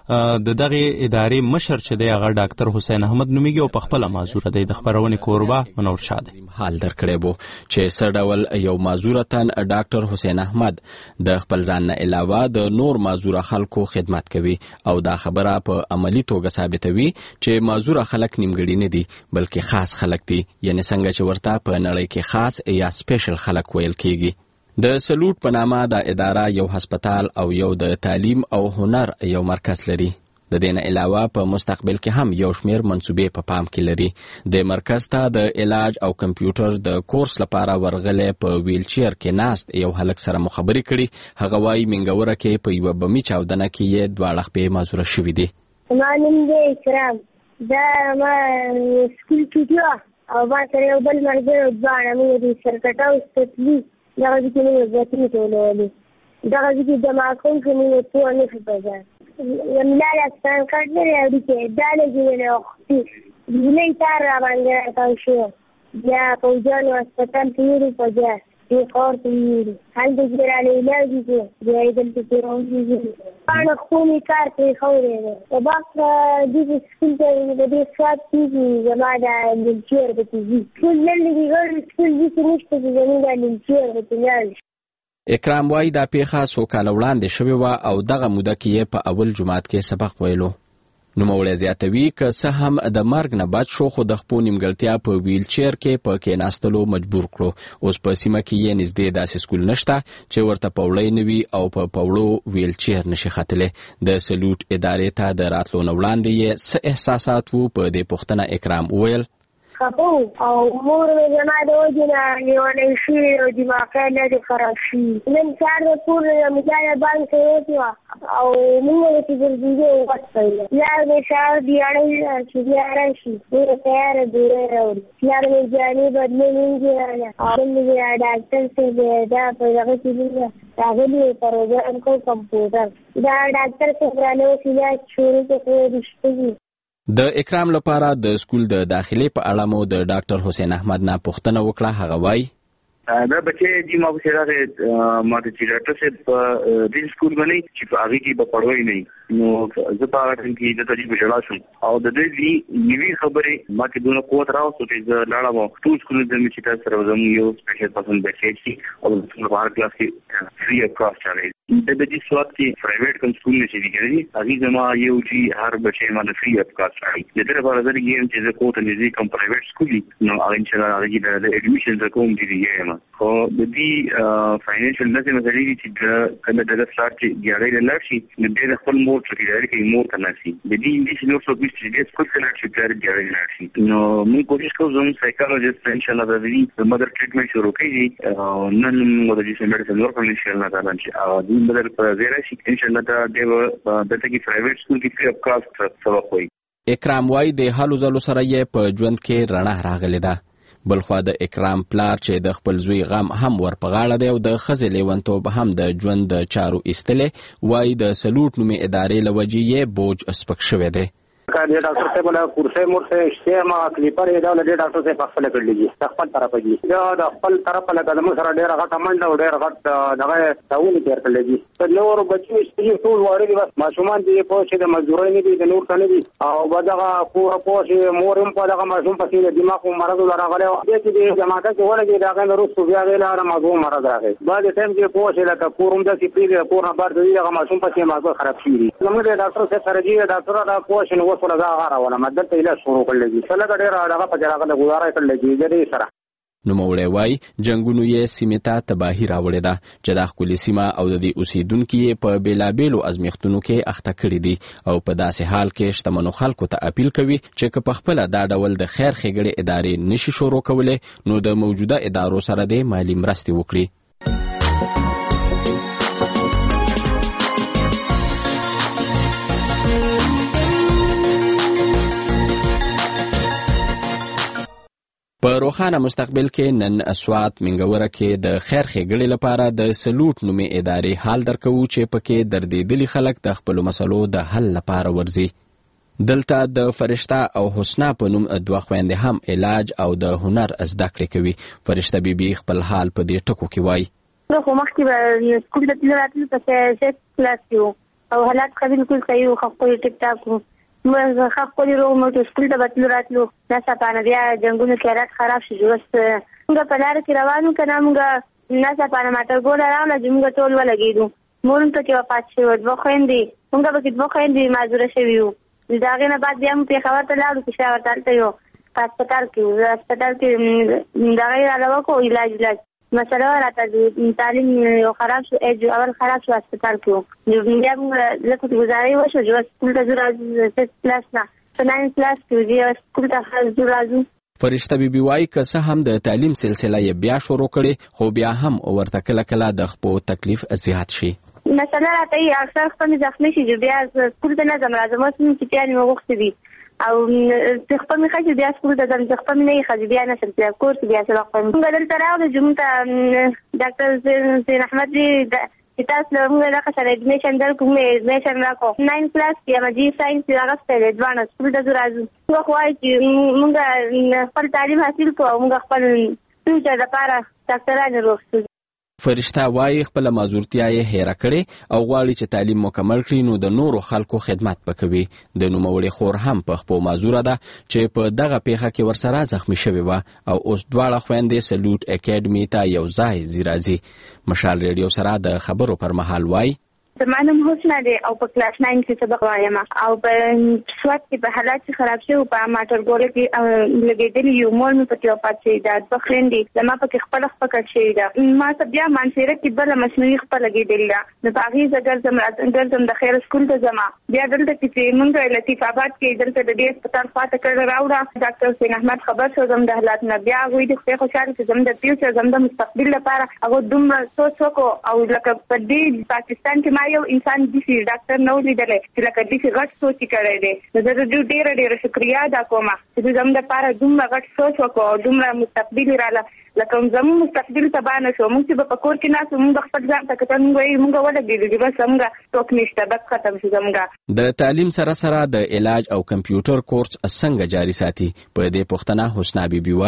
د دغه ادارې مشر چې دی هغه ډاکټر حسین احمد نومیږي او په خپله معذوره دی. د خبرونې کوربه منور شاه دی. حال درکړی بو چې څه ډول یو معذوره تن ډاکټر حسین احمد د خپل ځان نه علاوه د نور معذوره خلکو خدمت کوي او دا خبره په عملی توګه ثابتوي چې معذوره خلک نیمګړي نه دي بلکې خاص خلک دي، یعنی څنګه چې ورته په نړۍ کې خاص یا سپیشل خلک ویل کیږي. د سلوټ په نامه د اداره یو هسپتال او یو د تعلیم او هنر یو مرکز لري. د دې نه علاوه په مستقبل کې هم یو شمیر منصوبې په پام کې لري. د مرکز ته د علاج او کمپیوټر د کورس لپاره ورغلې په ویل چیر کې ناست یو هلک سره مخابرې کړي. هغه وايي منګوره کې په یو بمی چاودنه کې یې 2 خپې معذوره شوې دي. ما نوم دی اکرام، دا ما سکول کې او ما سره یو بل مرګ ځوان مې د سرکټاو ستلی دغه چې موږ غوښتنه کولې دغه چې د ماکون کې موږ څو نه فبازار یملال افغان کارت لري او دې دا لګي نه وختي دې تار باندې تاسو یا پوجان هسپتال کې پوجا دې کار کوي هل دې ګرالي علاج کې دې دلته کې راوځي انا خوني کار کې خوري او باک دې سکول ته دې سات کې زماده لچیر به دې ټول لږ غوړ سکول دې نشته چې زموږ لچیر به تلل. اکرام وايي دا پیښه څو کاله وړاندې شوې وه او دغه موده کې یې په اول جماعت کې سبق ویلو. نوموړی زیاتوي که څه هم د مرګ نه بچ شو خو د خپل نیمګړتیا په ویل چیر کې په کېناستلو مجبور کړو. اوس په سیمه کې یې نږدې داسې سکول نشته چې ورته پوړی نه وي او په پوړو ویل چیر نشي ختلی. د سلوټ ادارې ته د راتلو نه وړاندې یې څه احساسات وو په دې پوښتنه اکرام وویل خپو او مور مې زما د وجنه نیولې شي او دماغ نه دي خراب شي. نن سهار د کور مجاهد باندې وته او موږ چې ورځو وځي یا د شهر دی اړې چې دی راشي ډېر تیار دی راوړي یار مې ځاني بدلېږي او موږ ډاکټر څخه دا په هغه کې راغلي پروګرام کو کمپیوټر دا ډاکټر څخه راځي چې شروع کوي رښتینی. د اکرام لپاره د سکول د داخلي په اړه مو د ډاکټر حسین احمد نه پوښتنه وکړه. هغه وايي دا بچې چې ما په سره ما د چیرته څه په دې سکول باندې چې په هغه کې به پړوي نه نو زه په هغه ټیم کې د تجربه بشلا شم او د دې نیوی خبرې ما کې دونه قوت راوستو چې زه لاړم ټول سکول د می چې تاسو سره زموږ یو سپیشل پرسن بچی او د هر کلاس کې فری اکراس چالي د دې سواد کې پرایویټ کوم سکول نشي کېږي هغه زما یو چې هر بچی باندې فری اکراس چالي د دې لپاره د ګیم چې زه کوته نږدې کوم پرایویټ سکول نو هغه ان شاء الله هغه د اډمیشن کوم دی یم خو د دې فاینانشل نظم مسلې چې کله د سٹارټ کې ګیاړې لارشي د دې خپل مور چې لري کې مور تناسي د دې انګلیش نو څو چې دې سکول څخه چې پلان ګیاړې لارشي نو موږ کوشش کوو زموږ سایکالوجیست ان شاء الله د دې مدر ټریټمنټ شروع کړي نن موږ د دې میډیسن ورکړو ان شاء الله تعالی چې دې بدل پر زیرا شي ان شاء الله دا د دغه پرایویټ سکول کې فری اف کاست سبق وي. اکرام وای د حالو زلو سره یې په ژوند کې رڼا راغلی ده. بلخوا د اکرام پلار چې د خپل زوی غم هم ورپغاړه دی او د ښځې لیونتوب هم د ژوند د چارو ایستلې وای د سلوټ نومې ادارې له وجې یې بوج سپک شوی دی. د ډاکټر صاحب له کورسې مورسې شته ما کلیپر یې دا له ډاکټر صاحب په خپل کړلې خپل طرف کې دا د خپل طرف له قدم سره ډېر غټ منډه او ډېر غټ دغه تاول تیر کړلې په نور بچي چې ټول واره دي بس ماشومان دي په چې د مزدورۍ نه دي د نور کنه دي او بدغه کور په چې مورم په دغه ماشوم په چې د دماغ مرض راغلی او چې جماعت کې ولګي دا غن روسو بیا ویل موضوع مرض راغی بعد ټیم کې په چې لکه کورم د سپری کور نه بار دی دغه ماشوم په چې ماغه خراب شي زموږ د ډاکټر صاحب سره دی ډاکټر دا پوښتنه وسوله دا غاره مدد ته علاج شروع کړل دي څلګ ډېر هغه په جراغه د گزاره کړل دي د دې سره نوموړی وای جنگونو یې سیمې ته تباهي راوړې ده چې د ښکلې سیمه او د دې اوسیدونکو یې په بېلابېلو ازمیښتونو کې اخته کړي دي او په داسې حال کې شتمنو خلکو ته اپیل کوي چې که په خپله دا ډول د خیر ښېګړې ادارې نشي شروع کولی نو د موجوده ادارو سره د مالي مرستې وکړي. په روښانه مستقبل کې نن اسوات منګوره کې د خیر ښېګړې لپاره د سلوټ نومې ادارې حال درکوو چې پکې دردېدلي خلک د خپلو مسلو د حل لپاره ورځي. دلته د فرشته او حسنا په نوم دوه خویندې هم علاج او د هنر زده کړې کوي. فرشته بیبي خپل حال په دې ټکو کې وایي. خو مخکې به سکول ته تلل راتلل په سیکس کلاس کې او حالات ښه بالکل صحیح وو ښه ښکلي ټیک ټاک وو موږ ښه ښکلي روغ موټو سکول ته به تلو راتلو ناڅاپانه بیا جنګونو کې حالات خراب شو اوس موږ په لاره کې روان وو که نه موږ ناڅاپانه ماته ګوله راغله چې موږ ټول ولګېدو مور هم پکې وفات شوی دوه خویندې موږ پکې دوه خویندې معذوره شوي وو د هغې نه بعد بیا موږ پېښور ته لاړو پېښور ته هلته یو په هسپتال کې وو هسپتال کې د هغې راله وکړو علاج مسله راته تعلیم یو خراب شو اول خراب شو هسپتال کې بیا موږ لکه ګزارې وشو چې سکول ته ځو راځو 6 کلاس نه په 9 کلاس کې بیا سکول ته ځو راځو. فرشته بیبي وایي که څه هم د تعلیم سلسله یې بیا شروع کړې خو بیا هم ورته کله کله د خپو تکلیف زیات شي. مسله راته اکثر خپل مې زخمي شي چې بیا سکول ته نه ځم راځم اوس مې چټیانې مې غوښتې دي او خپل مې ښه چې بیا سکول ته ځم چې خپل مې نه یې ښه بیا نه شم تللی کور کې بیا سبق وایم. موږ دلته راغلو چې موږ ته ډاکټر زین احمد جي چې تاسو له موږ دغه سره اډمیشن درکړو موږ اډمیشن راکړو 9 کلاس کې هغه جي ساینس یې اخیستی دی دواړه سکول ته ځو راځو. موږ خو وایو چې موږ خپل تعلیم حاصل کړو او موږ خپل فیوچر لپاره ډاکټران روغ شو. فرشته وایي خپله معذورتیا یې هیره کړې او غواړي چې تعلیم مکمل کړي نو د نورو خلکو خدمت به کوي. د نوموړې خور هم په خپو معذوره ده چې په دغه پیښه کې ورسره زخمی شوې وه او اوس دواړه خویندې سلوټ اکیډمي ته یو ځای ځي راځي. مشال ریډیو سره د خبرو پر مهال وایي زما نوم حسنه دی او په کلاس 9 کې سبق وایم او په سوات کې په حالات چې خراب شوي په ماټرګوره کې لګېدلي یو مور مې پکې وفات شوي ده دوه خویندې زما پکې خپله خپکه شوې ده ما ته بیا مانسیره کې بله مصنوعي خپه لګېدلې ده نو په هغې زه ګرځم د خیر سکول ته ځم بیا دلته چې مونږ لطیف آباد کې دلته د دې هسپتال خواته کړه راوړه ډاکټر حسین احمد خبر شو زم د حالات نه بیا هغوی د خدای خوشحاله چې زم د فیوچر زم د مستقبل لپاره هغه دومره سوچ وکړو او لکه په دې پاکستان کې ما یو انسان داسې ډاکټر نه و لیدلی چې لکه داسې غټ سوچ یې کړی دی نو زه د دوی ډېره شکریه ادا کوم چې دوی زموږ دپاره دومره غټ سوچ وکړو او دومره مستقبل یې راله لکه زموږ مستقبل تباه نه شو موږ چې به په کور کې ناست موږ خپل ځان ته کتل موږ وایي موږ ولګېدو چې بس زموږ څوک نشته بس ختم شو زموږ. د تعلیم سره سره د علاج او کمپیوټر کورس څنګه جاري ساتي په دې پوښتنه حسنا بیبي وایي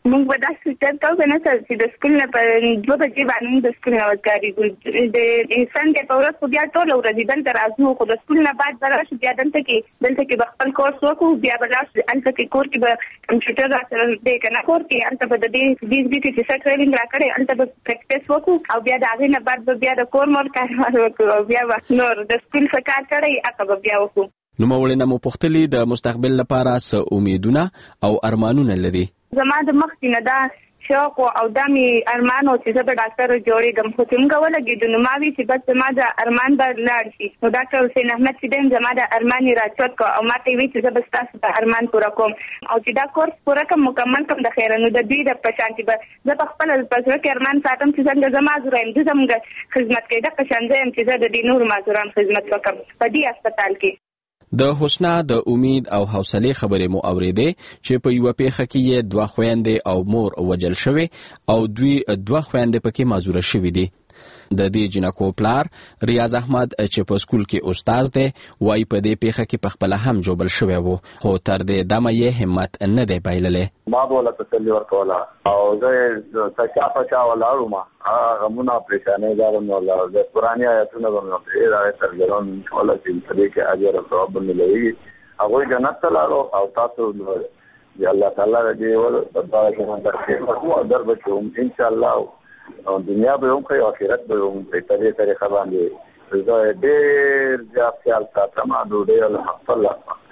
موږ به داسې چرته کنه چې د سکول نه په 2 بجې باندې د سکول نه وځي د سنډې په ورځ خو بیا ټول ورځ دلته راځو خو د سکول نه بعد براشي بیا دلته کې خپل کورس وکړو بیا بلاش انته کې کور کې به کمپیوټر راځي د کنه کور کې انته به د دې چې څه ټریننګ راکړي انته به پریکټیس وکړو او بیا دا غي نه بعد بیا د کور مور کار وکړو بیا نور د سکول څخه کار کړی هغه بیا وکړو. نو مولنا مو پختلی د مستقبل لپاره څه امیدونه او ارمانونه لري؟ زما د مخکې نه دا شوق او د می ارمانو چې زه به ډاکټر جوړېږم خو څنګه ولګېد نو ما وی چې بس زما د ارمان به لاړ شي نو ډاکټر حسین احمد چې دیم زما د ارمان راچوت کو او ما ته وی چې زه به تاسو د ارمان پورا کوم او چې دا کورس پورا کوم مکمل کوم د خیر نو د دې د پشانتي به زه په خپل پزره کې ارمان ساتم چې څنګه زما زرایم د زموږ خدمت کوي د پشانځم چې زه د دې نور مازوران خدمت وکم په دې هسپتال کې. د حسنا د امید او حوصله خبرې مو اوریدې چې په یو پیخه کې 2 خويندې او مور وجل شوی او 2 خويندې پکې معذوره شوی دي. د دې جنکو پلار ریاض احمد چې په سکول کې استاد دی وای په دې پیخه کې په خپل هم جوبل شوی وو خو تر دې دمه یې همت نه دی بایللې. ما بوله تسلی ورکوله او زه تشافه ولاړم غمونه پریشانې دارم ولا د قرآني آیاتونه به مې دا ترجمه ولا چې دې کې اجر او ثواب ملوي هغه جنت ته لاړو او تاسو دی الله تعالی دې ول د بارک درکې او در بچوم ان شاء الله او دنیا به هم کوي آخرت به هم په دې طریقه باندې زه ډېر زیات خیال ساتم او ډېر خپل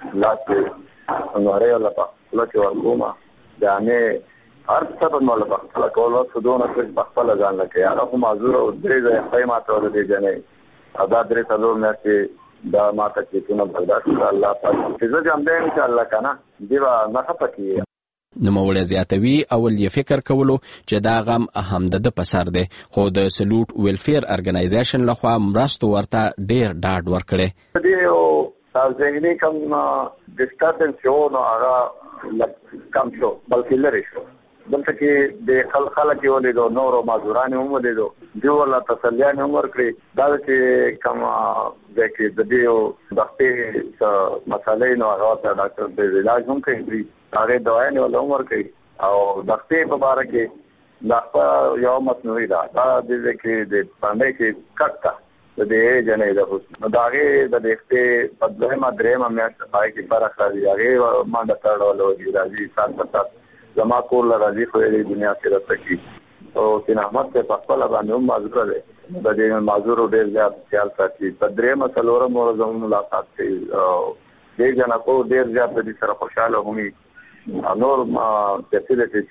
لاته نوره ولا په لکه ورکوما ځانې هر څه په مال په خپل کول وخت دونه څه خپل ځان لکه هغه کوم معذور او درې ځای په ماته ولې ځنه ادا درې څلور مې دا ماته چې څنګه برداشت الله پاک چې زه هم دې ان شاء الله کنه دیوا نه خپکی. نو مولې زیاتوي اول یې فکر کولو چې دا غم اهم د پسر دی خو د سلوټ ویلفیر ارګنایزیشن لخوا مرستو ورته ډیر ډاډ ورکړي. دی او ځینې کوم ډیسټربنس شو نو هغه کم شو بلکې لري شو دلته کې د خلک یو لیدو نورو مازوران هم ولیدو دیو ولا تسلیان هم ورکړي دا چې کوم د کې د دیو دغه مسالې نو هغه ډاکټر د علاج هم کوي هغه دوايي نه ولومر کوي او دغه په اړه کې دا یو مصنوعي دا د کې د باندې کې کټه د دې جنې د نو داغه د دې په دغه مدرې مې پای کې فرق راځي هغه ما د تړلو دی راځي سات زما کول راځي خو د دنیا کې راځي او چې احمد په خپل باندې هم معذور دی د دې معذور ډېر زیات خیال ساتي په درې مسلور مور زموږ ملاقات کوي او دې جنا کو ډېر زیات د سره خوشاله همي نور ما فیسیلیټی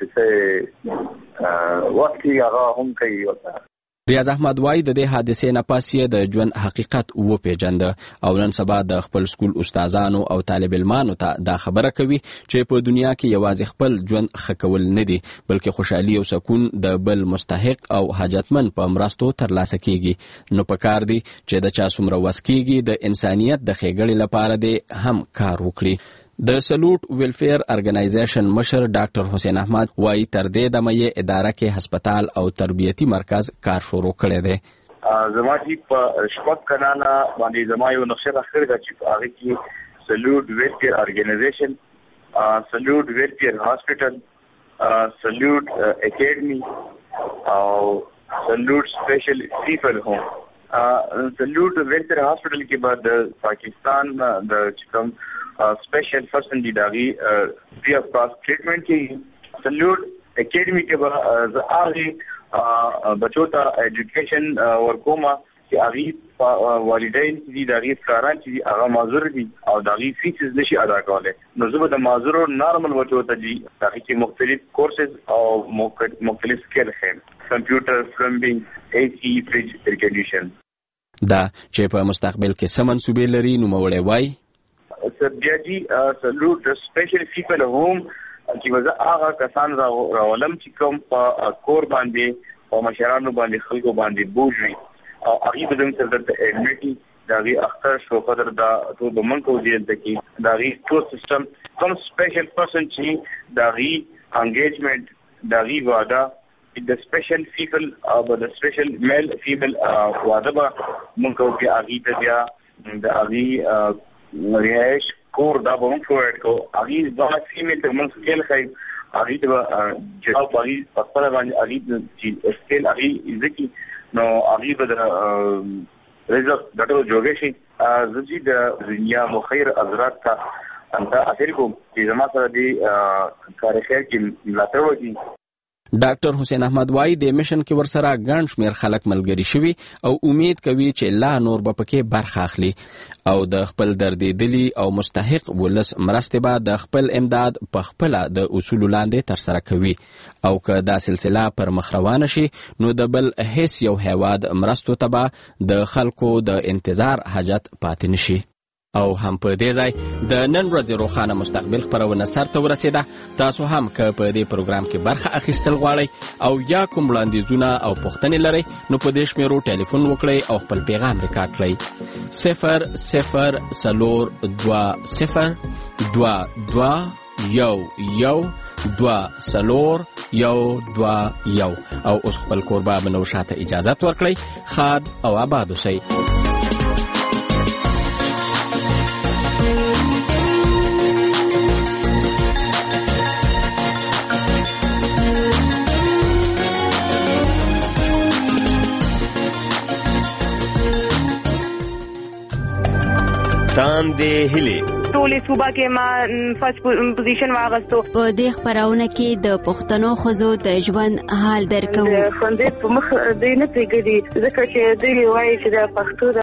چې وخت کې هغه هم کوي وته. ریاض احمد وای د دې حادثې نه پاسې د ژوند حقیقت و پیژند او نن سبا د خپل سکول استادانو او طالب علمانو ته دا خبره کوي چې په دنیا کې یوازې خپل ژوند خکول نه دي بلکې خوشحالي او سکون د بل مستحق او حاجتمن په مرستو ترلاسه کیږي. نو پکار دی چې د چا څومره وس کیږي د انسانيت د ښېګړې لپاره دی هم کار وکړي. د سلوټ ویلفیر ارګنایزیشن مشر ډاکټر حسین احمد وايي تر دې دمه یې اداره کې هسپتال او تربیتی مرکز کار شروع کړی دی. زما چې په شپږ کلانه باندې زما یو نقشه راخړې ده چې هغه کې سلوټ ویلفیر ارګنایزیشن سلوټ ویلفیر هاسپټل سلوټ اکیډمي او سلوټ سپیشل پیپل هوم سلوټ ویلفیر هاسپټل کې بعد پاکستان د چکم स्पेशल पर्सन दी दागी फ्री ऑफ कॉस्ट ट्रीटमेंट की सल्यूट एकेडमी के आगे बच्चों का एजुकेशन वर्कोमा कि आगे वालिदैन दी दागी फरान की आगा माजूर दी और दागी फीस नशी अदा करे नजुब द माजूर नॉर्मल बच्चों ता जी दागी की मुख्तलिफ कोर्सेज और मुख्तलिफ स्किल है computer plumbing AC fridge air condition دا چې په مستقبل کې سمن سوبې لري نو مولې وای سبجی سلوټ سپیشل پیپل هوم چې وزه هغه کسان راولم چې کوم په کور باندې او مشرانو باندې خلکو باندې بوجي او هغه بدن سره د اډمیټي داغي اختر شو قدر دا ټول بمنکو دی چې داغي ټول سیستم کوم سپیشل پرسن چې داغي انګیجمنٹ داغي واده د سپیشل پیپل او د سپیشل میل فیمیل واده به مونږ کې هغه ته بیا د هغه رهائش کور دا به هم پرووایډ کو هغه ځکه فیمیل ته موږ سکیل خای هغه د جواب باندې خپل باندې هغه چې استل هغه ځکه نو هغه به د رزق دټو جوړ شي زه د دنیا مخیر حضرات کا انت اخر کوم چې زما سره دی کارخیر کې ملاتړ وکړي. ډاکټر حسین احمد وای د میشن کې ورسره ګڼ شمېر خلک ملګري شوي او امید کوي چې لا نور به پکې برخه اخلي او د خپل دردېدلي او مستحق ولس مرستې به د خپل امداد په خپله د اصولو لاندې ترسره کوي او که دا سلسله پر مخ روانه شي نو د بل هیڅ یو هیواد مرستو ته به د خلکو د انتظار حاجت پاتې نشي. او هم په دې ځای د نن ورځې روښانه مستقبل خپرونه سرته ورسېده. تاسو هم که په دې پروګرام کې برخه اخیستل غواړئ او یا کوم وړاندیزونه او پوښتنې لرئ نو په دې شمیرو ټلیفون وکړئ او خپل پیغام ریکارډ کړئ 00222 او اوس خپل کوربه بنو شاته اجازت ورکړئ. خاد او آباد اوسئ. تاندې هلي ټولې صوبه کې ما فرست پوزیشن واغستو. په دې خبرونه کې د پښتنو ښځو د ژوند حال درکو. د خوندې په مخ دې نه پرېږدي ځکه چې دوی وایي چې د پښتو